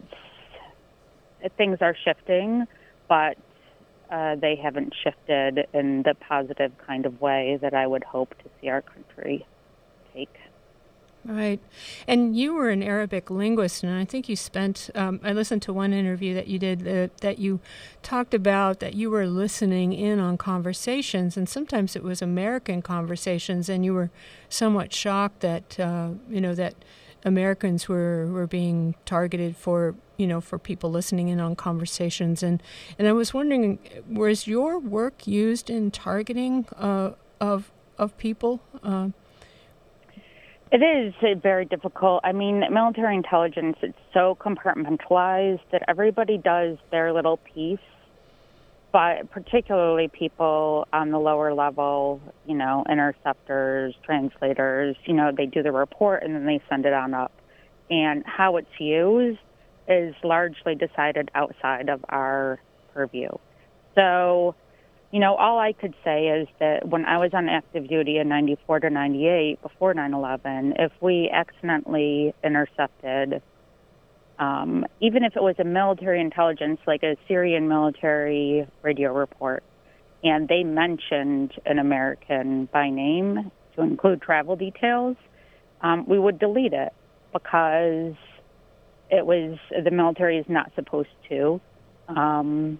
things are shifting, but uh, they haven't shifted in the positive kind of way that I would hope to see our country take. Right. And you were an Arabic linguist, and I think you spent, um, I listened to one interview that you did uh, that you talked about that you were listening in on conversations, and sometimes it was American conversations, and you were somewhat shocked that, uh, you know, that Americans were, were being targeted for, you know, for people listening in on conversations. And, and I was wondering, was your work used in targeting uh, of, of people? Uh, It is uh, very difficult. I mean, military intelligence, it's so compartmentalized that everybody does their little piece, but particularly people on the lower level, you know, interceptors, translators, you know, they do the report and then they send it on up. And how it's used is largely decided outside of our purview. So, you know, all I could say is that when I was on active duty in ninety-four to ninety-eight, before nine eleven, if we accidentally intercepted, um, even if it was a military intelligence, like a Syrian military radio report, and they mentioned an American by name to include travel details, um, we would delete it because it was, the military is not supposed to Um,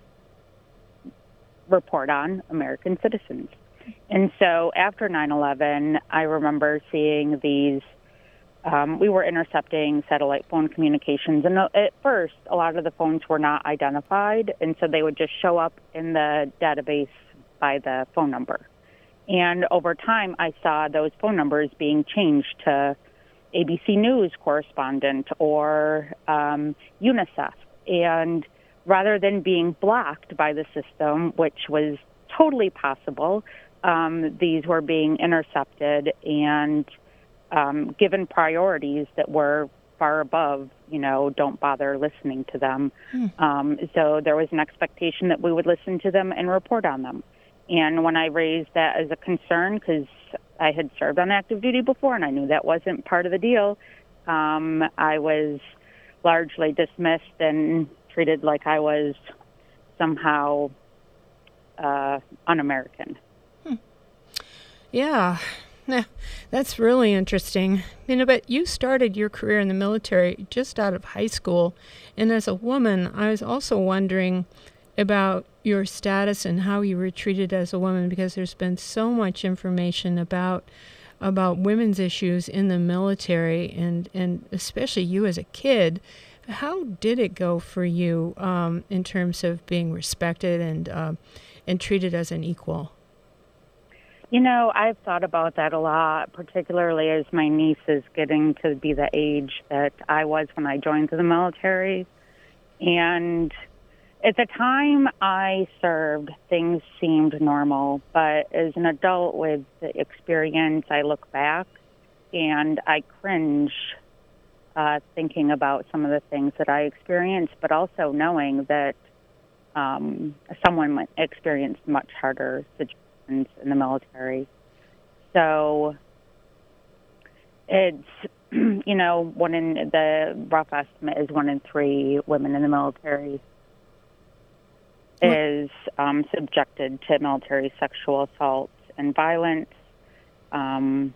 report on American citizens. And so after nine eleven, I remember seeing these, um, we were intercepting satellite phone communications. And at first, a lot of the phones were not identified. And so they would just show up in the database by the phone number. And over time, I saw those phone numbers being changed to A B C News correspondent or um, UNICEF. And rather than being blocked by the system, which was totally possible, um, these were being intercepted and um, given priorities that were far above, you know, don't bother listening to them. Hmm. Um, so there was an expectation that we would listen to them and report on them. And when I raised that as a concern, because I had served on active duty before and I knew that wasn't part of the deal, um, I was largely dismissed and treated like I was somehow uh, un-American. Hmm. Yeah, nah, that's really interesting. You know, but you started your career in the military just out of high school, and as a woman, I was also wondering about your status and how you were treated as a woman, because there's been so much information about about women's issues in the military, and, and especially you as a kid. How did it go for you um, in terms of being respected and uh, and treated as an equal? You know, I've thought about that a lot, particularly as my niece is getting to be the age that I was when I joined the military. And at the time I served, things seemed normal. But as an adult with the experience, I look back and I cringe Uh, thinking about some of the things that I experienced, but also knowing that um, someone might experience much harder situations in the military. So it's, you know, one in the rough estimate is one in three women in the military is um, subjected to military sexual assault and violence. Um,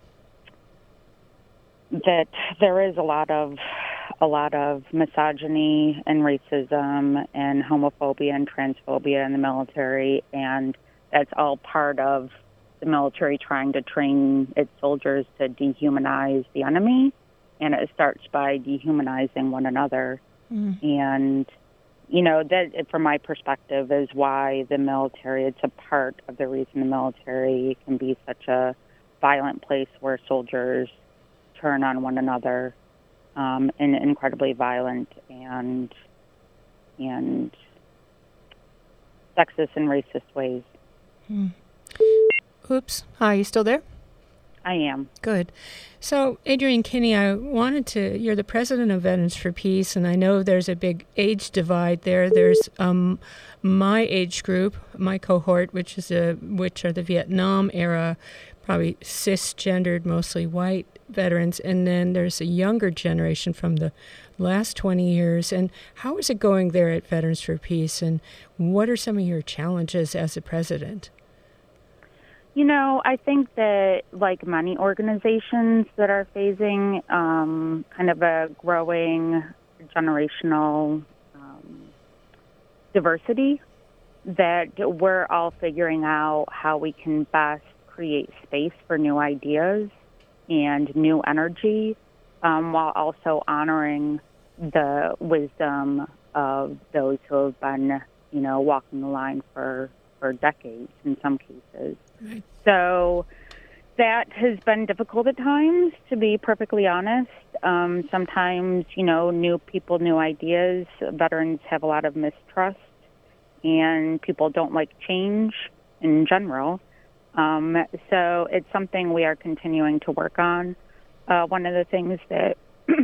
that there is a lot of a lot of misogyny and racism and homophobia and transphobia in the military, and that's all part of the military trying to train its soldiers to dehumanize the enemy, and it starts by dehumanizing one another. Mm. And, you know, that, from my perspective, is why the military, it's a part of the reason the military can be such a violent place where soldiers turn on one another um, in incredibly violent and and sexist and racist ways. Hmm. Oops. Hi, you still there? I am. Good. So, Adrienne Kinney, I wanted to, you're the president of Veterans for Peace, and I know there's a big age divide there. There's um, my age group, my cohort, which is a, which are the Vietnam era, probably cisgendered, mostly white veterans, and then there's a younger generation from the last twenty years. And how is it going there at Veterans for Peace, and what are some of your challenges as a president? You know, I think that, like many organizations that are facing um, kind of a growing generational um, diversity, that we're all figuring out how we can best create space for new ideas and new energy, um, while also honoring the wisdom of those who have been, you know, walking the line for, for decades in some cases. Right. So that has been difficult at times, to be perfectly honest. Um, sometimes, you know, new people, new ideas. Veterans have a lot of mistrust, and people don't like change in general. Um, so it's something we are continuing to work on. Uh, one of the things that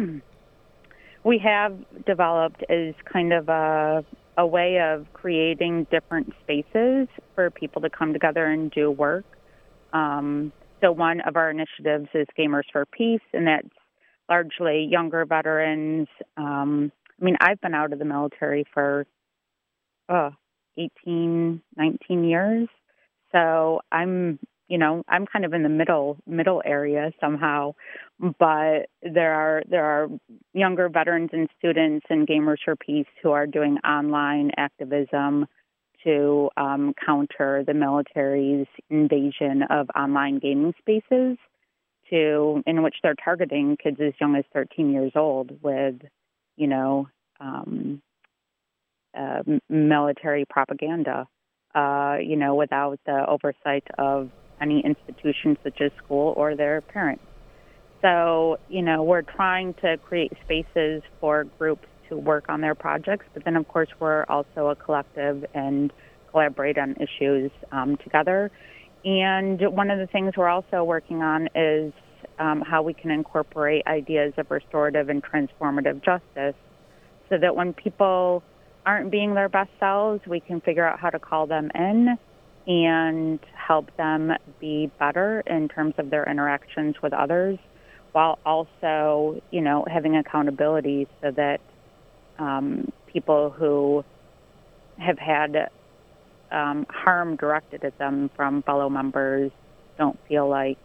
we have developed is kind of a a way of creating different spaces for people to come together and do work. Um, so one of our initiatives is Gamers for Peace, and that's largely younger veterans. Um, I mean, I've been out of the military for uh, eighteen, nineteen years. So I'm, you know, I'm kind of in the middle middle area somehow. But there are there are younger veterans and students in Gamers for Peace who are doing online activism to um, counter the military's invasion of online gaming spaces, to in which they're targeting kids as young as thirteen years old with, you know, um, uh, military propaganda, uh, you know, without the oversight of any institution such as school or their parents. So, you know, we're trying to create spaces for groups to work on their projects, but then, of course, we're also a collective and collaborate on issues um, together. And one of the things we're also working on is um, how we can incorporate ideas of restorative and transformative justice, so that when people aren't being their best selves, we can figure out how to call them in and help them be better in terms of their interactions with others, while also, you know, having accountability so that um, people who have had um, harm directed at them from fellow members don't feel like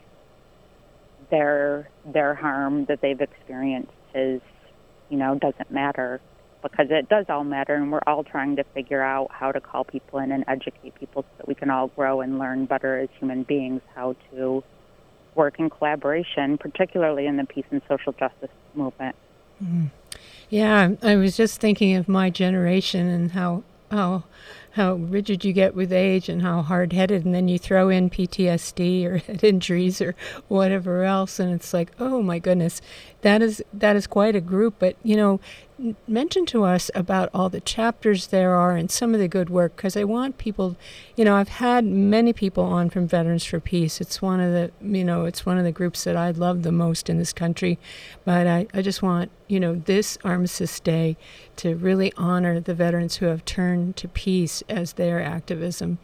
their their harm that they've experienced is, you know, doesn't matter, because it does all matter, and we're all trying to figure out how to call people in and educate people so that we can all grow and learn better as human beings how to work in collaboration, particularly in the peace and social justice movement. Mm. Yeah, I was just thinking of my generation and how how how rigid you get with age and how hard-headed, and then you throw in P T S D or head injuries or whatever else, and it's like, oh my goodness, that is that is quite a group. But, you know, n- mention to us about all the chapters there are and some of the good work, because I want people, you know, I've had many people on from Veterans for Peace. It's one of the, you know, it's one of the groups that I love the most in this country, but I, I just want, you know, this Armistice Day to really honor the veterans who have turned to peace as their activism.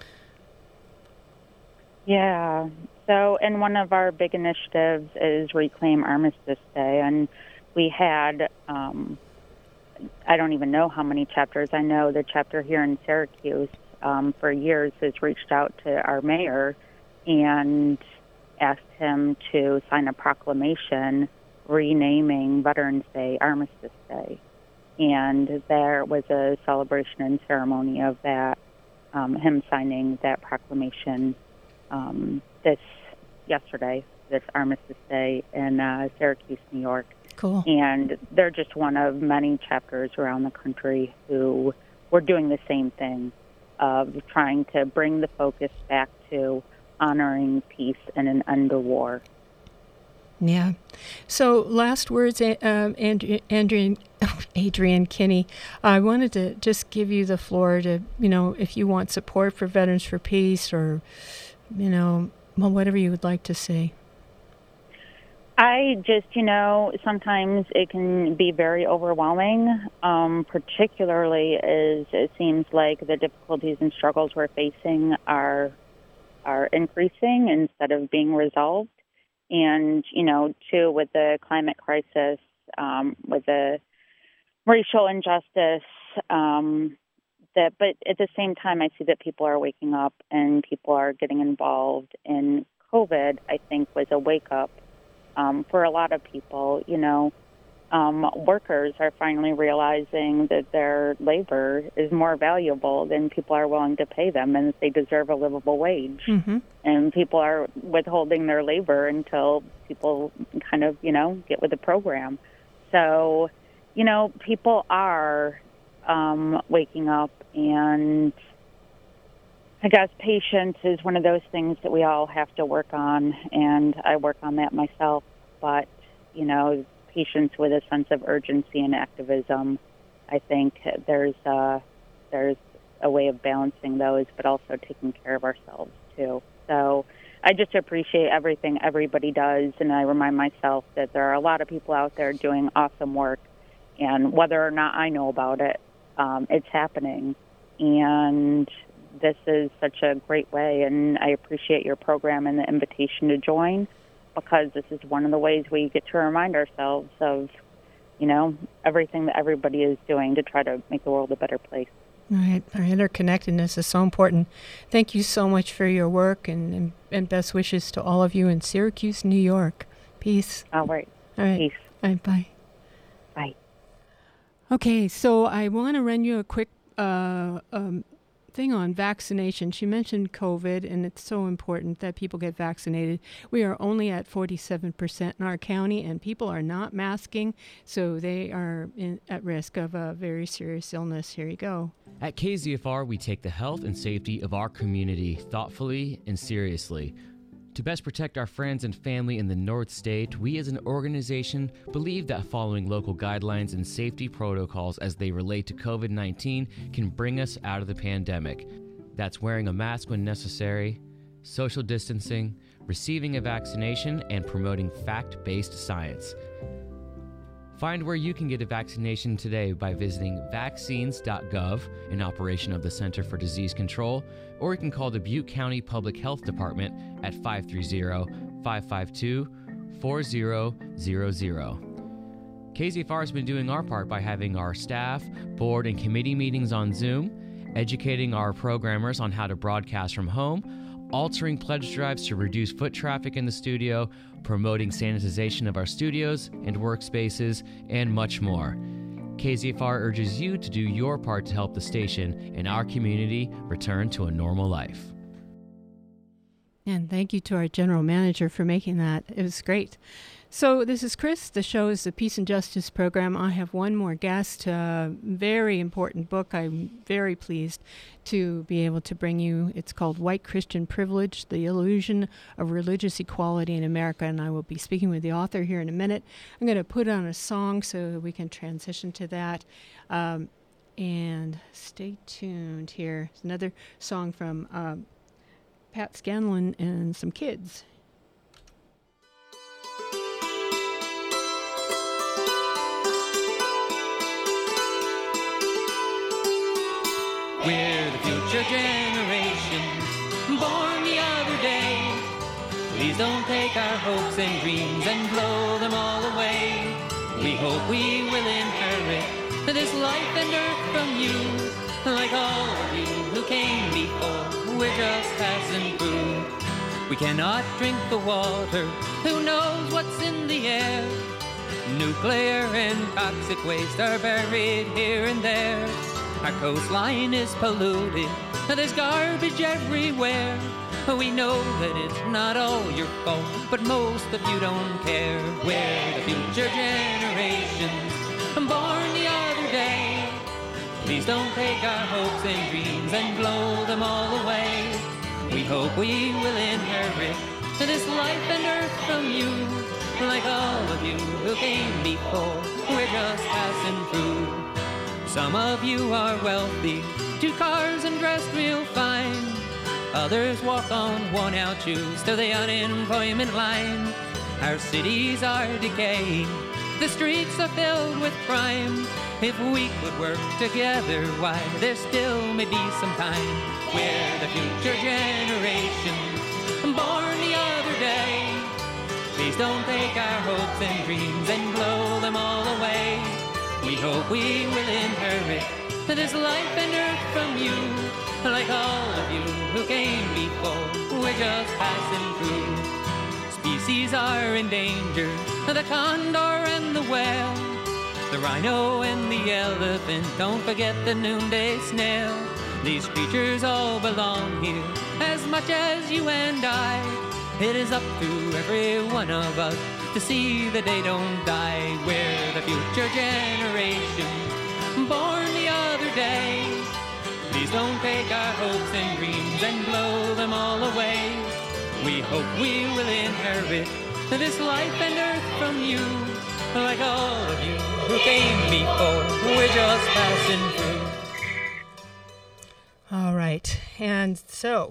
Yeah. So, and one of our big initiatives is Reclaim Armistice Day, and we had, um, I don't even know how many chapters. I know the chapter here in Syracuse um, for years has reached out to our mayor and asked him to sign a proclamation renaming Veterans Day Armistice Day. And there was a celebration and ceremony of that, um, him signing that proclamation um, this yesterday, this Armistice Day in uh, Syracuse, New York. Cool. And they're just one of many chapters around the country who were doing the same thing, of trying to bring the focus back to honoring peace and an end to war. Yeah. So last words, uh, Andrew, Andrew, Adrienne Kinney. I wanted to just give you the floor to, you know, if you want support for Veterans for Peace, or, you know, Well, whatever you would like to say. I just, you know, sometimes it can be very overwhelming, um, particularly as it seems like the difficulties and struggles we're facing are are increasing instead of being resolved. And, you know, too, with the climate crisis, um, with the racial injustice, um, that, but at the same time, I see that people are waking up and people are getting involved. And COVID, I think, was a wake-up um, for a lot of people. You know, um, workers are finally realizing that their labor is more valuable than people are willing to pay them, and that they deserve a livable wage. Mm-hmm. And people are withholding their labor until people kind of, you know, get with the program. So, you know, people are um, waking up, and I guess patience is one of those things that we all have to work on, and I work on that myself. But, you know, patience with a sense of urgency and activism, I think there's a, there's a way of balancing those, but also taking care of ourselves, too. So I just appreciate everything everybody does, and I remind myself that there are a lot of people out there doing awesome work, and whether or not I know about it, um, it's happening. And this is such a great way, and I appreciate your program and the invitation to join, because this is one of the ways we get to remind ourselves of, you know, everything that everybody is doing to try to make the world a better place. Right. Our interconnectedness is so important. Thank you so much for your work, and, and, and best wishes to all of you in Syracuse, New York. Peace. All right. All right. Peace. All right. Bye. Bye. Okay, so I want to run you a quick uh, um, thing on vaccination. She mentioned COVID, and it's so important that people get vaccinated. We are only at forty-seven percent in our county, and people are not masking, so they are in, at risk of a very serious illness. Here you go. At K Z F R, we take the health and safety of our community thoughtfully and seriously. To best protect our friends and family in the North State, we as an organization believe that following local guidelines and safety protocols as they relate to COVID nineteen can bring us out of the pandemic. That's wearing a mask when necessary, social distancing, receiving a vaccination, and promoting fact-based science. Find where you can get a vaccination today by visiting vaccines dot gov, an operation of the Center for Disease Control, or you can call the Butte County Public Health Department at five three zero, five five two, four zero zero zero. K Z F R has been doing our part by having our staff, board, and committee meetings on Zoom, educating our programmers on how to broadcast from home, altering pledge drives to reduce foot traffic in the studio, promoting sanitization of our studios and workspaces, and much more. K Z F R urges you to do your part to help the station and our community return to a normal life. And thank you to our general manager for making that. It was great. So this is Chris. The show is the Peace and Justice program. I have one more guest, a very important book I'm very pleased to be able to bring you. It's called White Christian Privilege, The Illusion of Religious Equality in America, and I will be speaking with the author here in a minute. I'm going to put on a song so we can transition to that. Um, and stay tuned here. It's another song from um, Pat Scanlon and some kids. We're the future generation, born the other day. Please don't take our hopes and dreams and blow them all away. We hope we will inherit this life and earth from you. Like all of you who came before, we're just passing through. We cannot drink the water, who knows what's in the air. Nuclear and toxic waste are buried here and there. Our coastline is polluted, there's garbage everywhere. We know that it's not all your fault, but most of you don't care. We're the future generations, born the other day. Please don't take our hopes and dreams and blow them all away. We hope we will inherit this life and earth from you. Like all of you who came before, we're just passing through. Some of you are wealthy, two cars and dressed real fine. Others walk on worn-out shoes to the unemployment line. Our cities are decaying. The streets are filled with crime. If we could work together, why, there still may be some time. We're the future generation, born the other day. Please don't take our hopes and dreams and blow them all away. We hope we will inherit this life and earth from you, like all of you who came before. We're just passing through. Species are in danger, the condor and the whale, the rhino and the elephant, don't forget the noonday snail. These creatures all belong here as much as you and I. It is up to every one of us to see that they don't die. We're the future generation, born the other day. Please don't take our hopes and dreams and blow them all away. We hope we will inherit this life and earth from you, like all of you who came before. We're just passing through. All right. And so,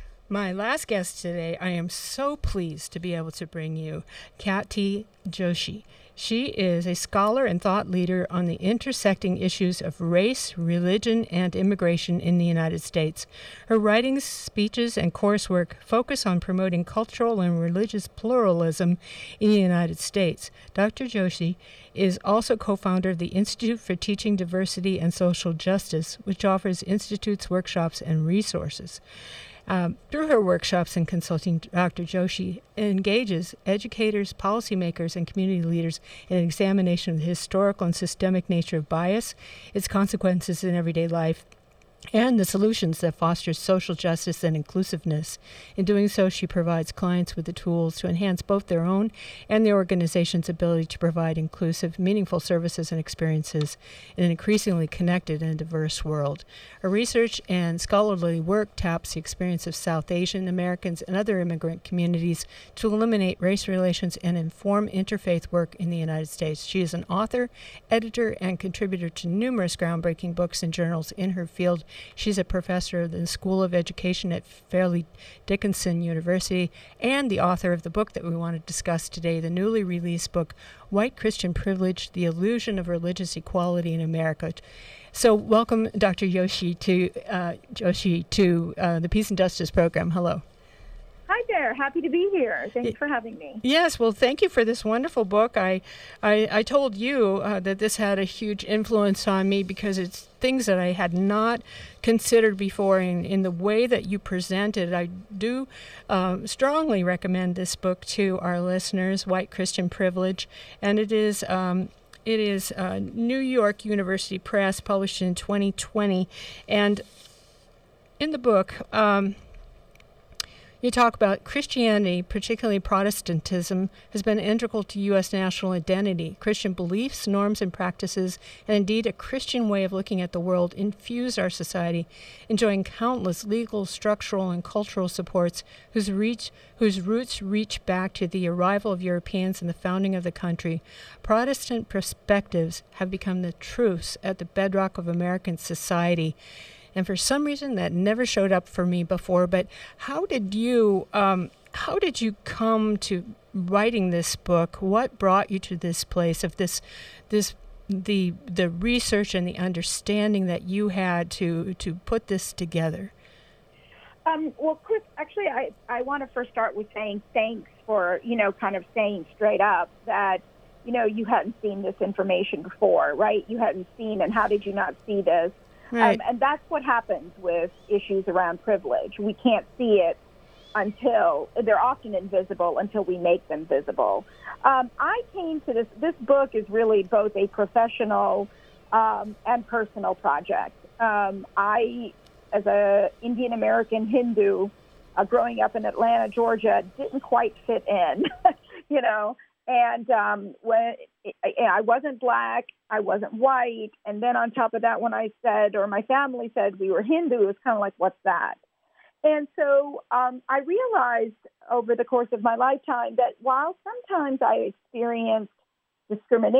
my last guest today, I am so pleased to be able to bring you Kati Joshi. She is a scholar and thought leader on the intersecting issues of race, religion, and immigration in the United States. Her writings, speeches, and coursework focus on promoting cultural and religious pluralism in the United States. Doctor Joshi is also co-founder of the Institute for Teaching Diversity and Social Justice, which offers institutes, workshops, and resources. Um, through her workshops and consulting, Doctor Joshi engages educators, policymakers, and community leaders in an examination of the historical and systemic nature of bias, its consequences in everyday life, and the solutions that foster social justice and inclusiveness. In doing so, she provides clients with the tools to enhance both their own and the organization's ability to provide inclusive, meaningful services and experiences in an increasingly connected and diverse world. Her research and scholarly work taps the experience of South Asian Americans and other immigrant communities to eliminate race relations and inform interfaith work in the United States. She is an author, editor, and contributor to numerous groundbreaking books and journals in her field. She's a professor of the School of Education at Fairleigh Dickinson University and the author of the book that we want to discuss today, the newly released book, White Christian Privilege, The Illusion of Religious Equality in America. So welcome, Doctor Joshi, to, uh, Joshi, to uh, the Peace and Justice Program. Hello. Hi there. Happy to be here. Thanks for having me. Yes, well, thank you for this wonderful book. I I, I told you uh, that this had a huge influence on me because it's things that I had not considered before in, in the way that you presented. I do um, strongly recommend this book to our listeners, White Christian Privilege, and it is um, it is uh, New York University Press, published in twenty twenty, and in the book, um, you talk about Christianity, particularly Protestantism, has been integral to U S national identity. Christian beliefs, norms, and practices, and indeed a Christian way of looking at the world, infuse our society, enjoying countless legal, structural, and cultural supports whose, reach, whose roots reach back to the arrival of Europeans and the founding of the country. Protestant perspectives have become the truths at the bedrock of American society. And for some reason that never showed up for me before. But how did you um, how did you come to writing this book? What brought you to this place of this this the the research and the understanding that you had to to put this together? Um, well, Chris, actually, I, I want to first start with saying thanks for, you know, kind of saying straight up that, you know, you hadn't seen this information before, right? You hadn't seen, and how did you not see this? Right. Um, and that's what happens with issues around privilege. We can't see it until, they're often invisible until we make them visible. Um, I came to this, this book is really both a professional um, and personal project. Um, I, as a Indian American Hindu, uh, growing up in Atlanta, Georgia, didn't quite fit in, you know. And um, when I wasn't black, I wasn't white, and then on top of that, when I said, or my family said we were Hindu, it was kind of like, what's that? And so um, I realized over the course of my lifetime that while sometimes I experienced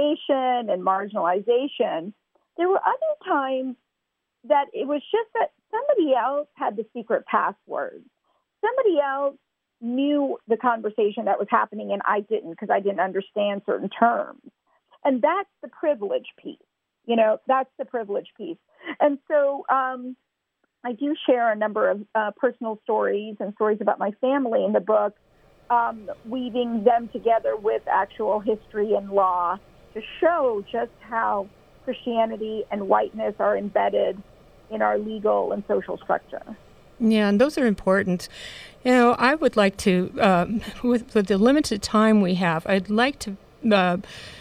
discrimination and marginalization, there were other times that it was just that somebody else had the secret passwords. Somebody else knew the conversation that was happening and I didn't because I didn't understand certain terms. And that's the privilege piece. You know, that's the privilege piece. And so um, I do share a number of uh, personal stories and stories about my family in the book, um, weaving them together with actual history and law to show just how Christianity and whiteness are embedded in our legal and social structure. Yeah, and those are important. You know, I would like to, um, with, with the limited time we have, I'd like to uh,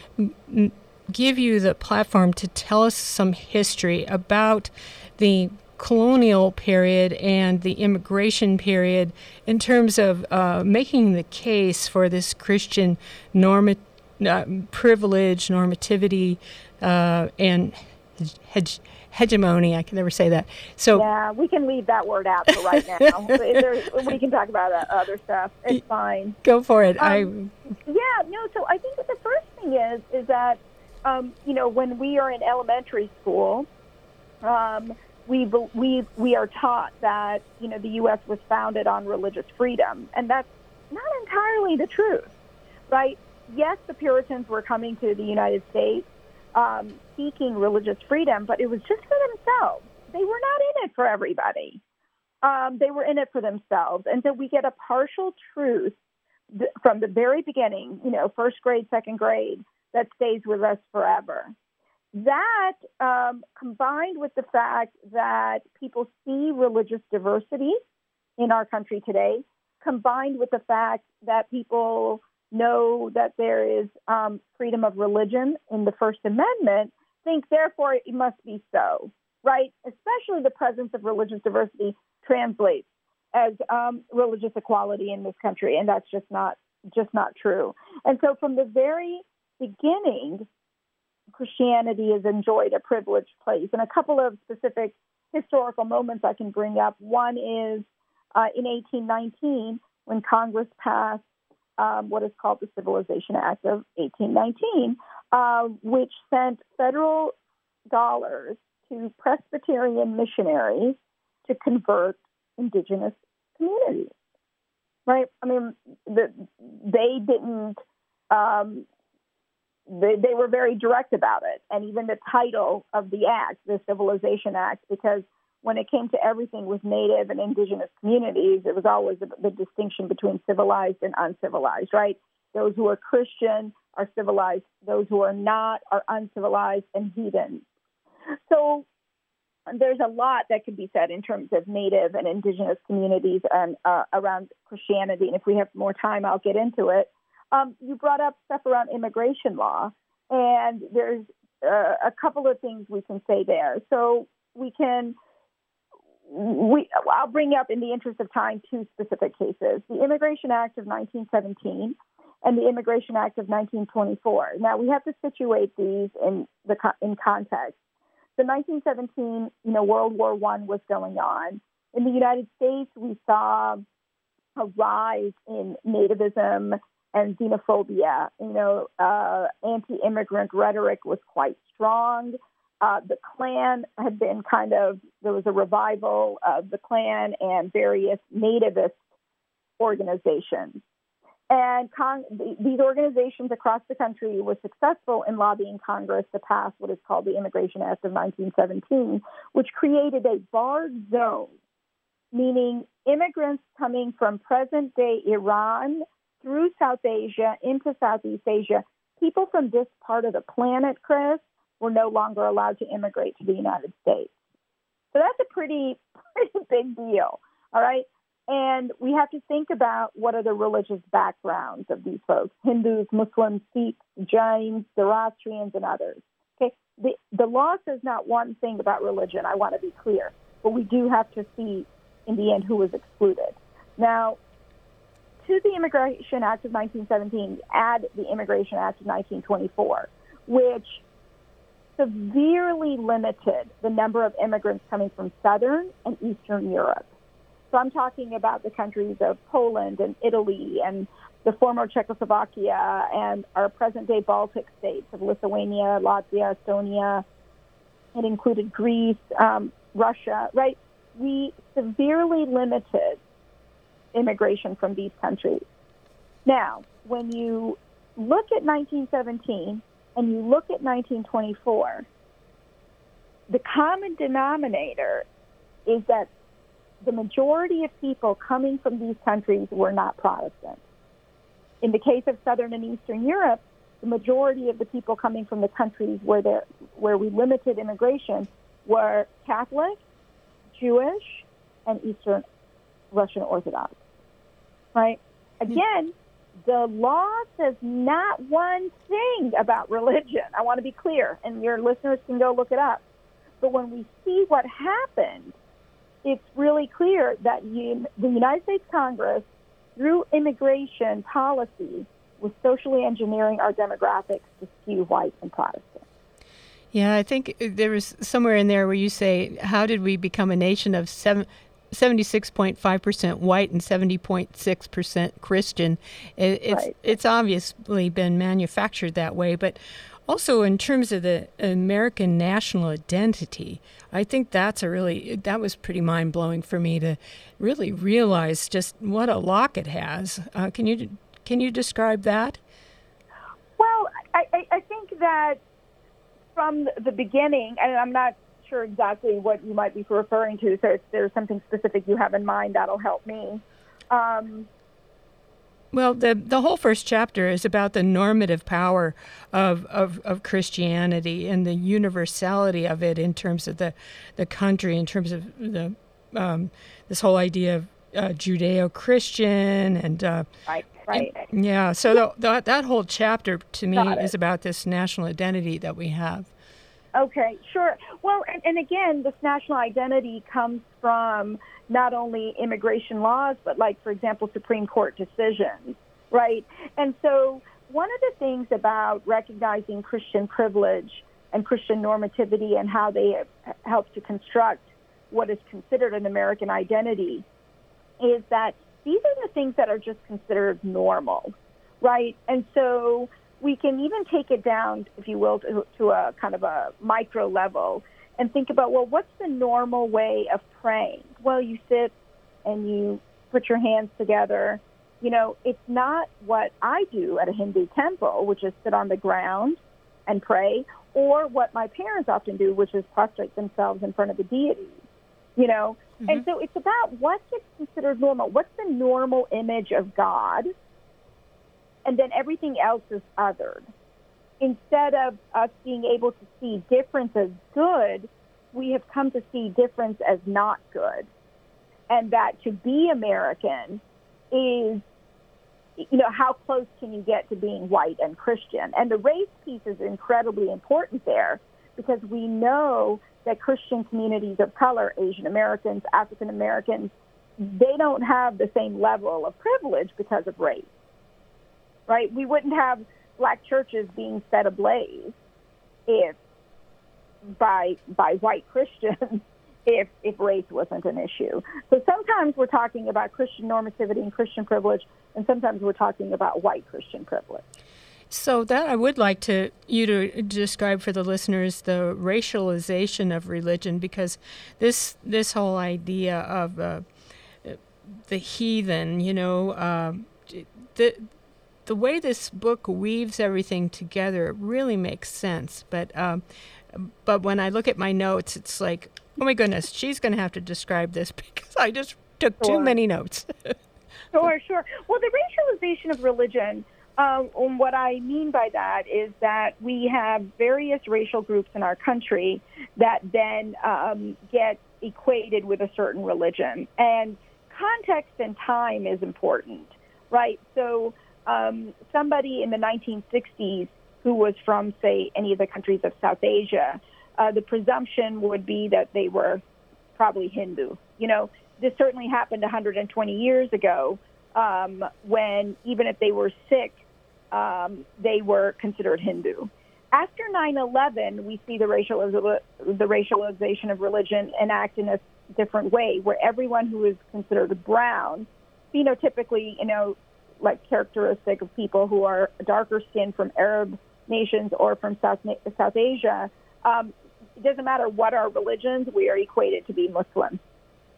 m- give you the platform to tell us some history about the colonial period and the immigration period in terms of uh, making the case for this Christian norma- uh, privilege, normativity, uh, and hege- hegemony. I can never say that. So yeah, we can leave that word out for right now. there, we can talk about uh, other stuff. It's fine. Go for it. Um, I yeah, no. So I think that the first thing is is that um, you know, when we are in elementary school, um, we we we are taught that you know the U S was founded on religious freedom, and that's not entirely the truth, right? Yes, the Puritans were coming to the United States um, seeking religious freedom, but it was just for themselves. They were not in it for everybody. Um, they were in it for themselves. And so we get a partial truth th- from the very beginning, you know, first grade, second grade, that stays with us forever. That um, combined with the fact that people see religious diversity in our country today, combined with the fact that people know that there is um, freedom of religion in the First Amendment, think therefore it must be so, right? Especially the presence of religious diversity translates as um, religious equality in this country, and that's just not just not true. And so from the very beginning, Christianity has enjoyed a privileged place. And a couple of specific historical moments I can bring up. One is uh, in eighteen nineteen, when Congress passed um, what is called the Civilization Act of eighteen nineteen, uh, which sent federal dollars to Presbyterian missionaries to convert indigenous communities. Right? I mean, the, they didn't. Um, They, they were very direct about it. And even the title of the act, the Civilization Act, because when it came to everything with Native and indigenous communities, it was always the, the distinction between civilized and uncivilized, right? Those who are Christian are civilized. Those who are not are uncivilized and heathen. So there's a lot that could be said in terms of Native and indigenous communities and uh, around Christianity. And if we have more time, I'll get into it. Um, you brought up stuff around immigration law, and there's uh, a couple of things we can say there. So we can, we I'll bring up in the interest of time two specific cases: the Immigration Act of nineteen seventeen and the Immigration Act of nineteen twenty-four. Now we have to situate these in the in context. The nineteen seventeen, you know, World War One was going on. In the United States, we saw a rise in nativism and xenophobia. You know, uh, anti-immigrant rhetoric was quite strong. Uh, the Klan had been kind of, there was a revival of the Klan and various nativist organizations. And con- th- these organizations across the country were successful in lobbying Congress to pass what is called the Immigration Act of nineteen seventeen, which created a barred zone, meaning immigrants coming from present-day Iran through South Asia into Southeast Asia, people from this part of the planet, Chris, were no longer allowed to immigrate to the United States. So that's a pretty, pretty big deal, all right? And we have to think about what are the religious backgrounds of these folks: Hindus, Muslims, Sikhs, Jains, Zoroastrians, and others. Okay, the, the law says not one thing about religion, I want to be clear, but we do have to see in the end who was excluded. Now, to the Immigration Act of nineteen seventeen, add the Immigration Act of nineteen twenty-four, which severely limited the number of immigrants coming from Southern and Eastern Europe. So I'm talking about the countries of Poland and Italy and the former Czechoslovakia and our present-day Baltic states of Lithuania, Latvia, Estonia. It included Greece, um, Russia, right? we severely limited immigration from these countries. Now, when you look at nineteen seventeen and you look at nineteen twenty-four, the common denominator is that the majority of people coming from these countries were not Protestant. In the case of Southern and Eastern Europe, the majority of the people coming from the countries where there, where we limited immigration were Catholic, Jewish, and Eastern Russian Orthodox. Right? Again, the law says not one thing about religion. I want to be clear, and your listeners can go look it up. But when we see what happened, it's really clear that you, the United States Congress, through immigration policy, was socially engineering our demographics to skew white and Protestant. Yeah, I think there was somewhere in there where you say, how did we become a nation of seven, seventy-six point five percent white and seventy point six percent Christian? It, it's, right. it's obviously been manufactured that way, but also in terms of the American national identity, I think that's a really, that was pretty mind-blowing for me to really realize just what a lock it has. Uh, can you can you describe that? Well, I, I, I think that from the beginning, and I'm not sure exactly what you might be referring to, so if there's something specific you have in mind, that'll help me. Um, Well, the the whole first chapter is about the normative power of, of, of Christianity and the universality of it in terms of the, the country, in terms of the um, this whole idea of uh, Judeo-Christian and uh, right, right. And, yeah. So the, the, that whole chapter to me Got it. is about this national identity that we have. Okay, sure. Well, and, and again, this national identity comes from not only immigration laws, but like, for example, Supreme Court decisions, right? And so one of the things about recognizing Christian privilege and Christian normativity and how they help to construct what is considered an American identity is that these are the things that are just considered normal, right? And so we can even take it down, if you will, to, to a kind of a micro level and think about, well, what's the normal way of praying? Well, you sit and you put your hands together. You know, it's not what I do at a Hindu temple, which is sit on the ground and pray, or what my parents often do, which is prostrate themselves in front of the deity. You know, mm-hmm. And so it's about what gets considered normal. What's the normal image of God? And then everything else is othered. Instead of us being able to see difference as good, we have come to see difference as not good. And that to be American is, you know, how close can you get to being white and Christian? And the race piece is incredibly important there because we know that Christian communities of color, Asian Americans, African Americans, they don't have the same level of privilege because of race. Right? We wouldn't have black churches being set ablaze if by by white Christians if if race wasn't an issue. So sometimes we're talking about Christian normativity and Christian privilege, and sometimes we're talking about white Christian privilege. So that I would like to you to describe for the listeners the racialization of religion, because this this whole idea of uh, the heathen, you know, uh, the the way this book weaves everything together really makes sense. But um, but when I look at my notes, it's like, oh my goodness, she's going to have to describe this because I just took Sure. too many notes. Sure, sure. Well, the racialization of religion, um, and what I mean by that is that we have various racial groups in our country that then um, get equated with a certain religion. And context and time is important, right? So um, somebody in the nineteen sixties who was from, say, any of the countries of South Asia, uh, the presumption would be that they were probably Hindu. You know, this certainly happened one hundred twenty years ago um, when even if they were Sikh, um, they were considered Hindu. After nine eleven, we see the racial the racialization of religion enact in a different way, where everyone who is considered brown, phenotypically, you know, like characteristic of people who are darker skinned from Arab nations or from South South Asia, um, it doesn't matter what our religions, we are equated to be Muslim.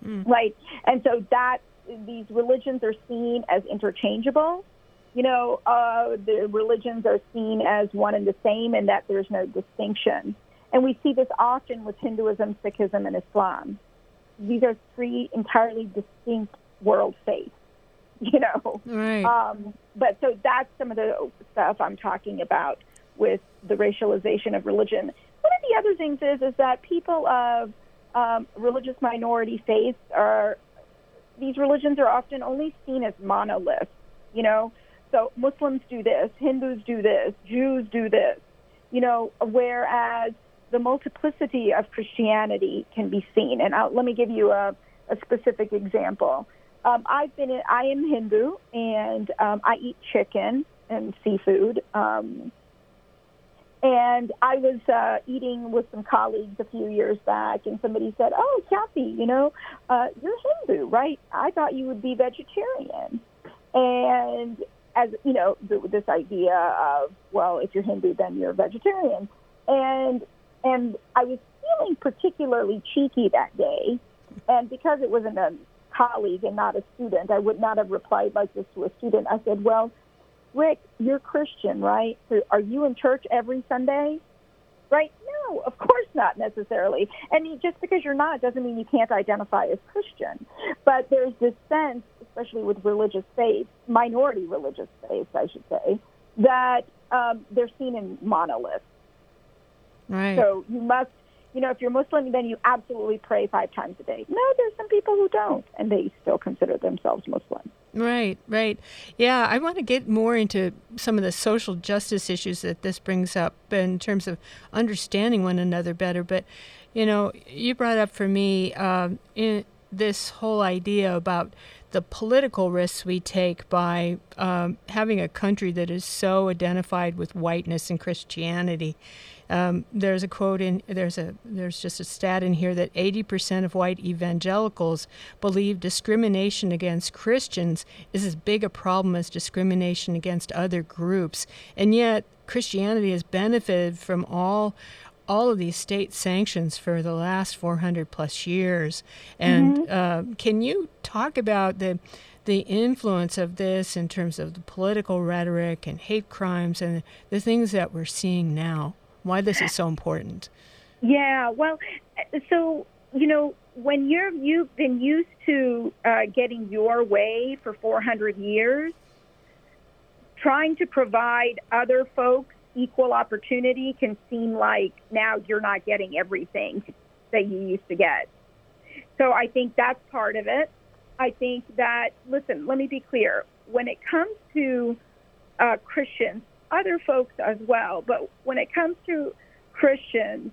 Mm. right? And so that these religions are seen as interchangeable. You know, uh, the religions are seen as one and the same, and that there's no distinction. And we see this often with Hinduism, Sikhism, and Islam. These are three entirely distinct world faiths, you know. Right. Um, but so that's some of the stuff I'm talking about with the racialization of religion. One of the other things is is that people of um, religious minority faiths are, these religions are often only seen as monoliths, you know. So Muslims do this, Hindus do this, Jews do this, you know, whereas the multiplicity of Christianity can be seen. And I'll, let me give you a, a specific example. Um, I've been, in, I am Hindu, and um, I eat chicken and seafood. Um, and I was uh, eating with some colleagues a few years back, and somebody said, "Oh, Kathy, you know, uh, you're Hindu, right? I thought you would be vegetarian." And as you know, th- this idea of, well, if you're Hindu, then you're vegetarian. And and I was feeling particularly cheeky that day. And because it wasn't a colleague and not a student, I would not have replied like this to a student. I said, "Well, Rick, you're Christian, right? So are you in church every Sunday?" Right? No, of course not necessarily. And you, just because you're not doesn't mean you can't identify as Christian. But there's this sense, especially with religious faiths, minority religious faiths, I should say, that um, they're seen in monoliths. Right. So you must, you know, if you're Muslim, then you absolutely pray five times a day. No, there's some people who don't, and they still consider themselves Muslim. Right, right. Yeah, I want to get more into some of the social justice issues that this brings up in terms of understanding one another better. But, you know, you brought up for me um, in this whole idea about the political risks we take by um, having a country that is so identified with whiteness and Christianity. Um, there's a quote in there's a there's just a stat in here that eighty percent of white evangelicals believe discrimination against Christians is as big a problem as discrimination against other groups, and yet Christianity has benefited from all all of these state sanctions for the last four hundred plus years. And Mm-hmm. uh, can you talk about the the influence of this in terms of the political rhetoric and hate crimes and the things that we're seeing now? Why this is so important? Yeah, well, so, you know, when you're, you've been used to uh, getting your way for four hundred years, trying to provide other folks equal opportunity can seem like now you're not getting everything that you used to get. So I think that's part of it. I think that, listen, let me be clear. When it comes to uh, Christians, other folks as well, but when it comes to Christians,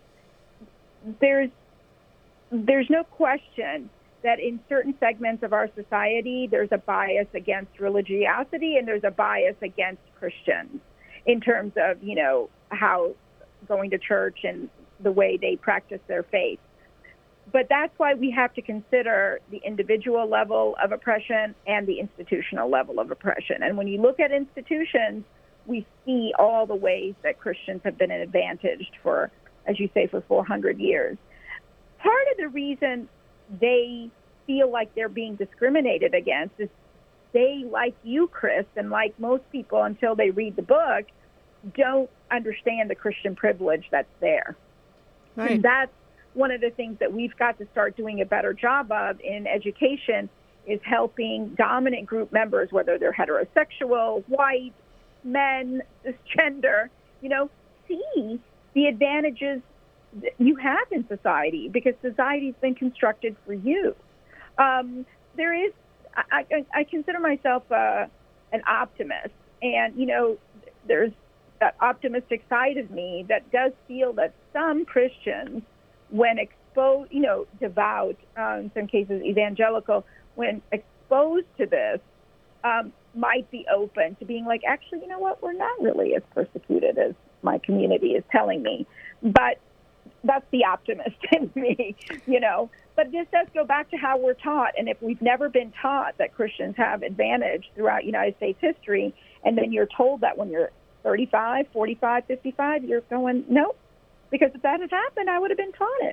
there's there's no question that in certain segments of our society, there's a bias against religiosity and there's a bias against Christians in terms of, you know, how going to church and the way they practice their faith. But that's why we have to consider the individual level of oppression and the institutional level of oppression. And when you look at institutions, we see all the ways that Christians have been advantaged for, as you say, for four hundred years. Part of the reason they feel like they're being discriminated against is they, like you, Chris, and like most people until they read the book, don't understand the Christian privilege that's there. Right. And that's one of the things that we've got to start doing a better job of in education is helping dominant group members, whether they're heterosexual, white, men, cisgender, you know, see the advantages that you have in society because society's been constructed for you. Um, there is, I, I, I consider myself uh, an optimist, and, you know, there's that optimistic side of me that does feel that some Christians, when exposed, you know, devout, uh, in some cases evangelical, when exposed to this, um, might be open to being like, actually, you know what, we're not really as persecuted as my community is telling me. But that's the optimist in me, you know. But this does go back to how we're taught. And if we've never been taught that Christians have advantage throughout United States history, and then you're told that when you're thirty-five, forty-five, fifty-five, you're going, nope. Because if that had happened, I would have been taught it.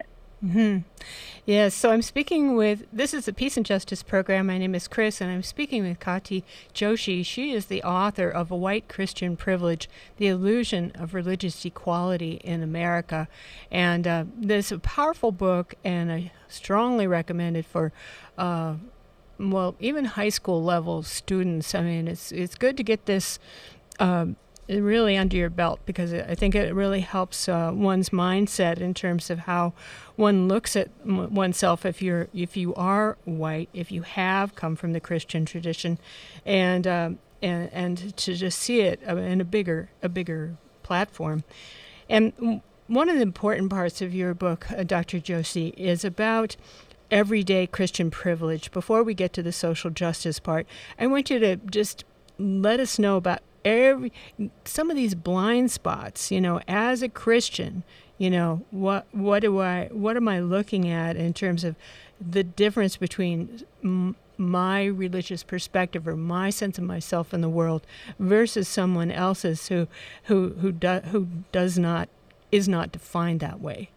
Mm-hmm. Yes, so I'm speaking with, this is the Peace and Justice Program. My name is Chris, and I'm speaking with Kati Joshi. She is the author of A White Christian Privilege, The Illusion of Religious Equality in America. And uh, this is a powerful book, and I strongly recommend it for, uh, well, even high school level students. I mean, it's it's good to get this um, really under your belt, because I think it really helps uh, one's mindset in terms of how one looks at m- oneself if you're if you are white, if you have come from the Christian tradition, and um, and and to just see it in a bigger a bigger platform. And w- one of the important parts of your book, uh, Doctor Joshi, is about everyday Christian privilege. Before we get to the social justice part, I want you to just let us know about every some of these blind spots, you know, as a Christian, you know, what what do I what am I looking at in terms of the difference between m- my religious perspective or my sense of myself in the world versus someone else's who who who do, who does not is not defined that way.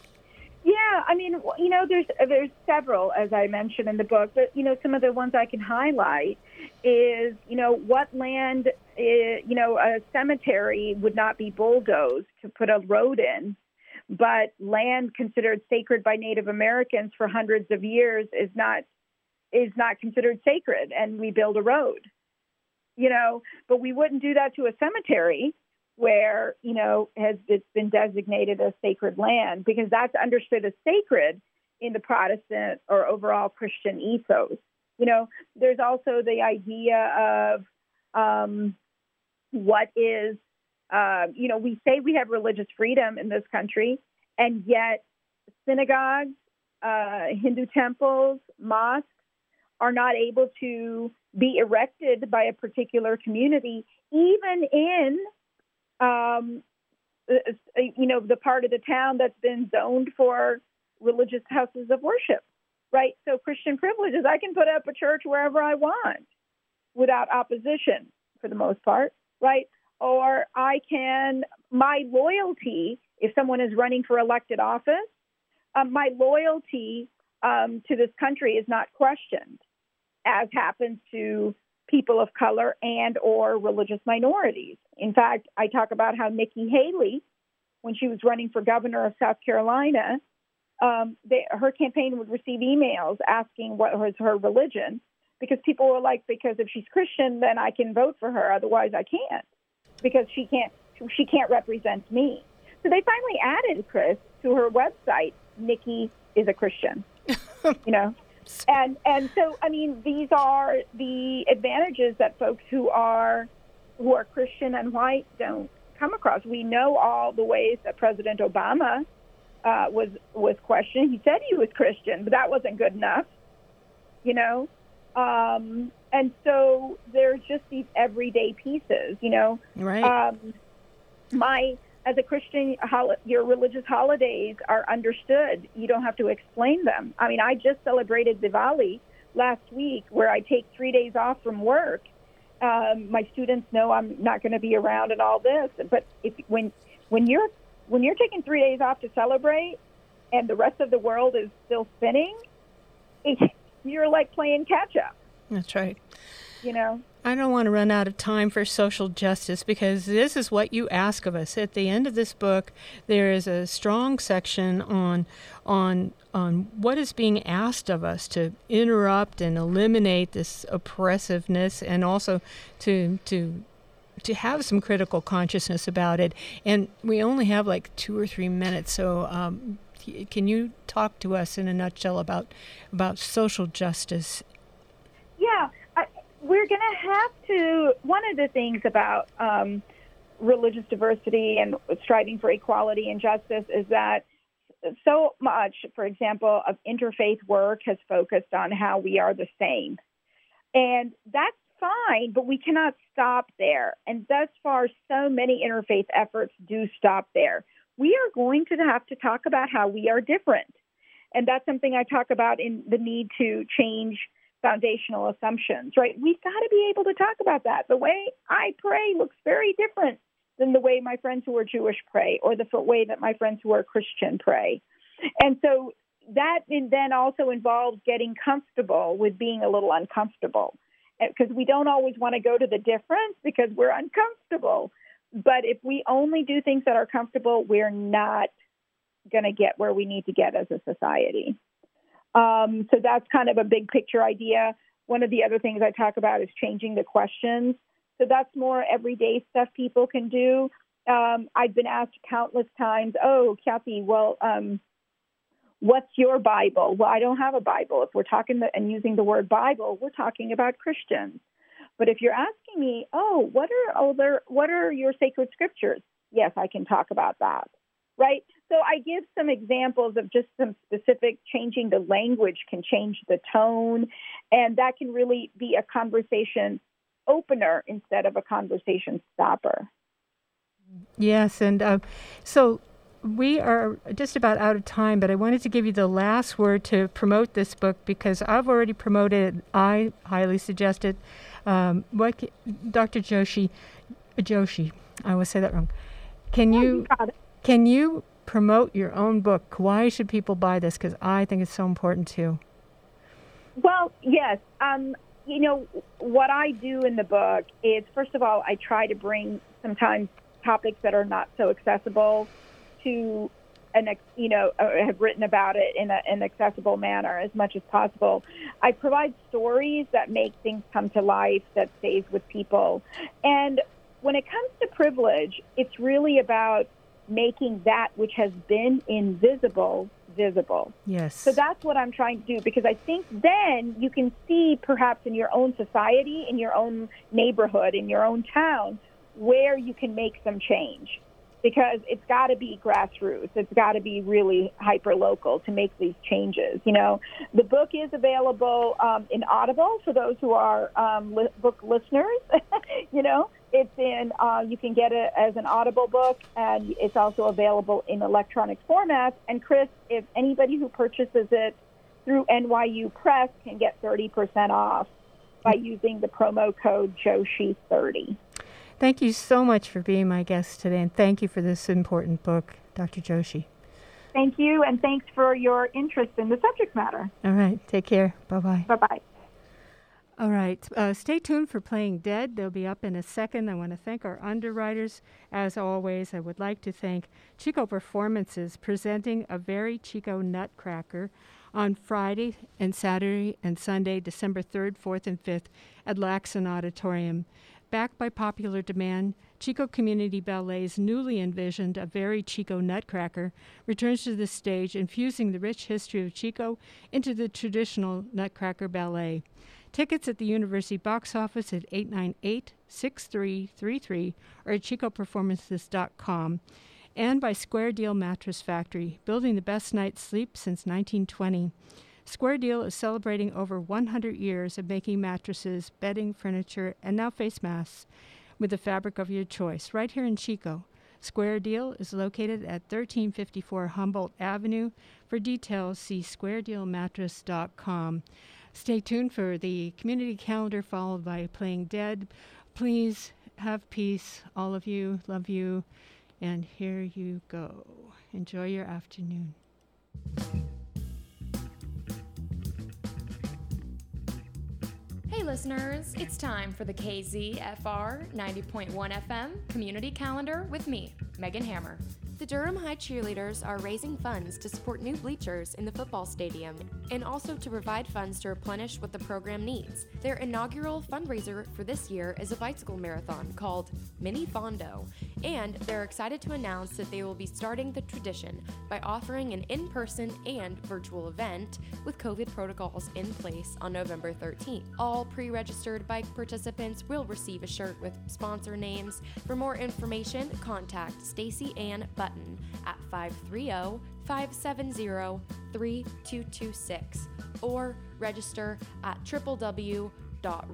Yeah, I mean, you know, there's there's several, as I mentioned in the book, but, you know, some of the ones I can highlight is, you know, what land, is, you know, a cemetery would not be bulldozed to put a road in, but land considered sacred by Native Americans for hundreds of years is not is not considered sacred, and we build a road, you know, but we wouldn't do that to a cemetery where, you know, has it's been designated as sacred land, because that's understood as sacred in the Protestant or overall Christian ethos. You know, there's also the idea of um, what is, uh, you know, we say we have religious freedom in this country, and yet synagogues, uh, Hindu temples, mosques are not able to be erected by a particular community, even in Um, you know, the part of the town that's been zoned for religious houses of worship, right? So Christian privileges, I can put up a church wherever I want without opposition for the most part, right? Or I can, my loyalty, if someone is running for elected office, um, my loyalty um, to this country is not questioned, as happens to people of color and or religious minorities. In fact, I talk about how Nikki Haley, when she was running for governor of South Carolina, um, they, her campaign would receive emails asking what was her religion, because people were like, because if she's Christian, then I can vote for her. Otherwise, I can't, because she can't she can't represent me. So they finally added, Chris, to her website, Nikki is a Christian, you know. And and so, I mean, these are the advantages that folks who are who are Christian and white don't come across. We know all the ways that President Obama uh, was was questioned. He said he was Christian, but that wasn't good enough, you know. Um, and so there's just these everyday pieces, you know. Right. Um, my As a Christian, your religious holidays are understood. You don't have to explain them. I mean, I just celebrated Diwali last week, where I take three days off from work. Um, my students know I'm not going to be around and all this. But if when when you're when you're taking three days off to celebrate, and the rest of the world is still spinning, it, you're like playing catch up. That's right. You know. I don't want to run out of time for social justice, because this is what you ask of us. At the end of this book, there is a strong section on on on what is being asked of us to interrupt and eliminate this oppressiveness, and also to to to have some critical consciousness about it. And we only have like two or three minutes, so um, can you talk to us in a nutshell about about social justice? Yeah. We're going to have to, one of the things about um, religious diversity and striving for equality and justice is that so much, for example, of interfaith work has focused on how we are the same. And that's fine, but we cannot stop there. And thus far, so many interfaith efforts do stop there. We are going to have to talk about how we are different. And that's something I talk about in the need to change foundational assumptions, right? We've got to be able to talk about that. The way I pray looks very different than the way my friends who are Jewish pray, or the way that my friends who are Christian pray. And so that then also involves getting comfortable with being a little uncomfortable, because we don't always want to go to the difference because we're uncomfortable. But if we only do things that are comfortable, we're not going to get where we need to get as a society. Um, so that's kind of a big picture idea. One of the other things I talk about is changing the questions. So that's more everyday stuff people can do. Um, I've been asked countless times, oh, Kathy, well, um, what's your Bible? Well, I don't have a Bible. If we're talking the, and using the word Bible, we're talking about Christians. But if you're asking me, oh, what are other, what are your sacred scriptures? Yes, I can talk about that, right? So I give some examples of just some specific changing the language can change the tone, and that can really be a conversation opener instead of a conversation stopper. Yes, and uh, so we are just about out of time, but I wanted to give you the last word to promote this book because I've already promoted it. I highly suggest it. Um, what, Doctor Joshi, Joshi, I always say that wrong. Can you, you got it. Can you promote your own book? Why should people buy this? Because I think it's so important too. Well, yes. Um, you know, what I do in the book is, first of all, I try to bring sometimes topics that are not so accessible to an, you know, have written about it in a, an accessible manner as much as possible. I provide stories that make things come to life, that stays with people. And when it comes to privilege, it's really about making that which has been invisible visible. Yes. So that's what I'm trying to do, because I think then you can see perhaps in your own society, in your own neighborhood, in your own town, where you can make some change. Because it's got to be grassroots. It's got to be really hyper-local to make these changes. You know, the book is available um, in Audible for those who are um, li- book listeners. You know, it's in, uh, you can get it as an Audible book, and it's also available in electronic formats. And Chris, if anybody who purchases it through N Y U Press can get thirty percent off by using the promo code Joshi thirty. Thank you so much for being my guest today, and thank you for this important book, Doctor Joshi. Thank you, and thanks for your interest in the subject matter. All right, take care. Bye-bye. Bye-bye. All right, uh, stay tuned for Playing Dead. They'll be up in a second. I want to thank our underwriters. As always, I would like to thank Chico Performances, presenting a very Chico Nutcracker on Friday and Saturday and Sunday, December third, fourth, and fifth at Laxon Auditorium. Backed by popular demand, Chico Community Ballet's newly envisioned A Very Chico Nutcracker returns to the stage, infusing the rich history of Chico into the traditional Nutcracker ballet. Tickets at the University box office at eight nine eight, six three three three or at chico performances dot com. And by Square Deal Mattress Factory, building the best night's sleep since nineteen twenty. Square Deal is celebrating over one hundred years of making mattresses, bedding, furniture, and now face masks with the fabric of your choice, right here in Chico. Square Deal is located at thirteen fifty-four Humboldt Avenue. For details, see square deal mattress dot com. Stay tuned for the community calendar, followed by Playing Dead. Please have peace, all of you. Love you. And here you go. Enjoy your afternoon. Hey listeners, it's time for the K Z F R ninety point one F M Community Calendar with me, Megan Hammer. The Durham High cheerleaders are raising funds to support new bleachers in the football stadium and also to provide funds to replenish what the program needs. Their inaugural fundraiser for this year is a bicycle marathon called Mini Fondo, and they're excited to announce that they will be starting the tradition by offering an in-person and virtual event with COVID protocols in place on November thirteenth. All pre-registered bike participants will receive a shirt with sponsor names. For more information, contact Stacy Ann Button at five three zero, five seven zero, three two two six or register at w w w dot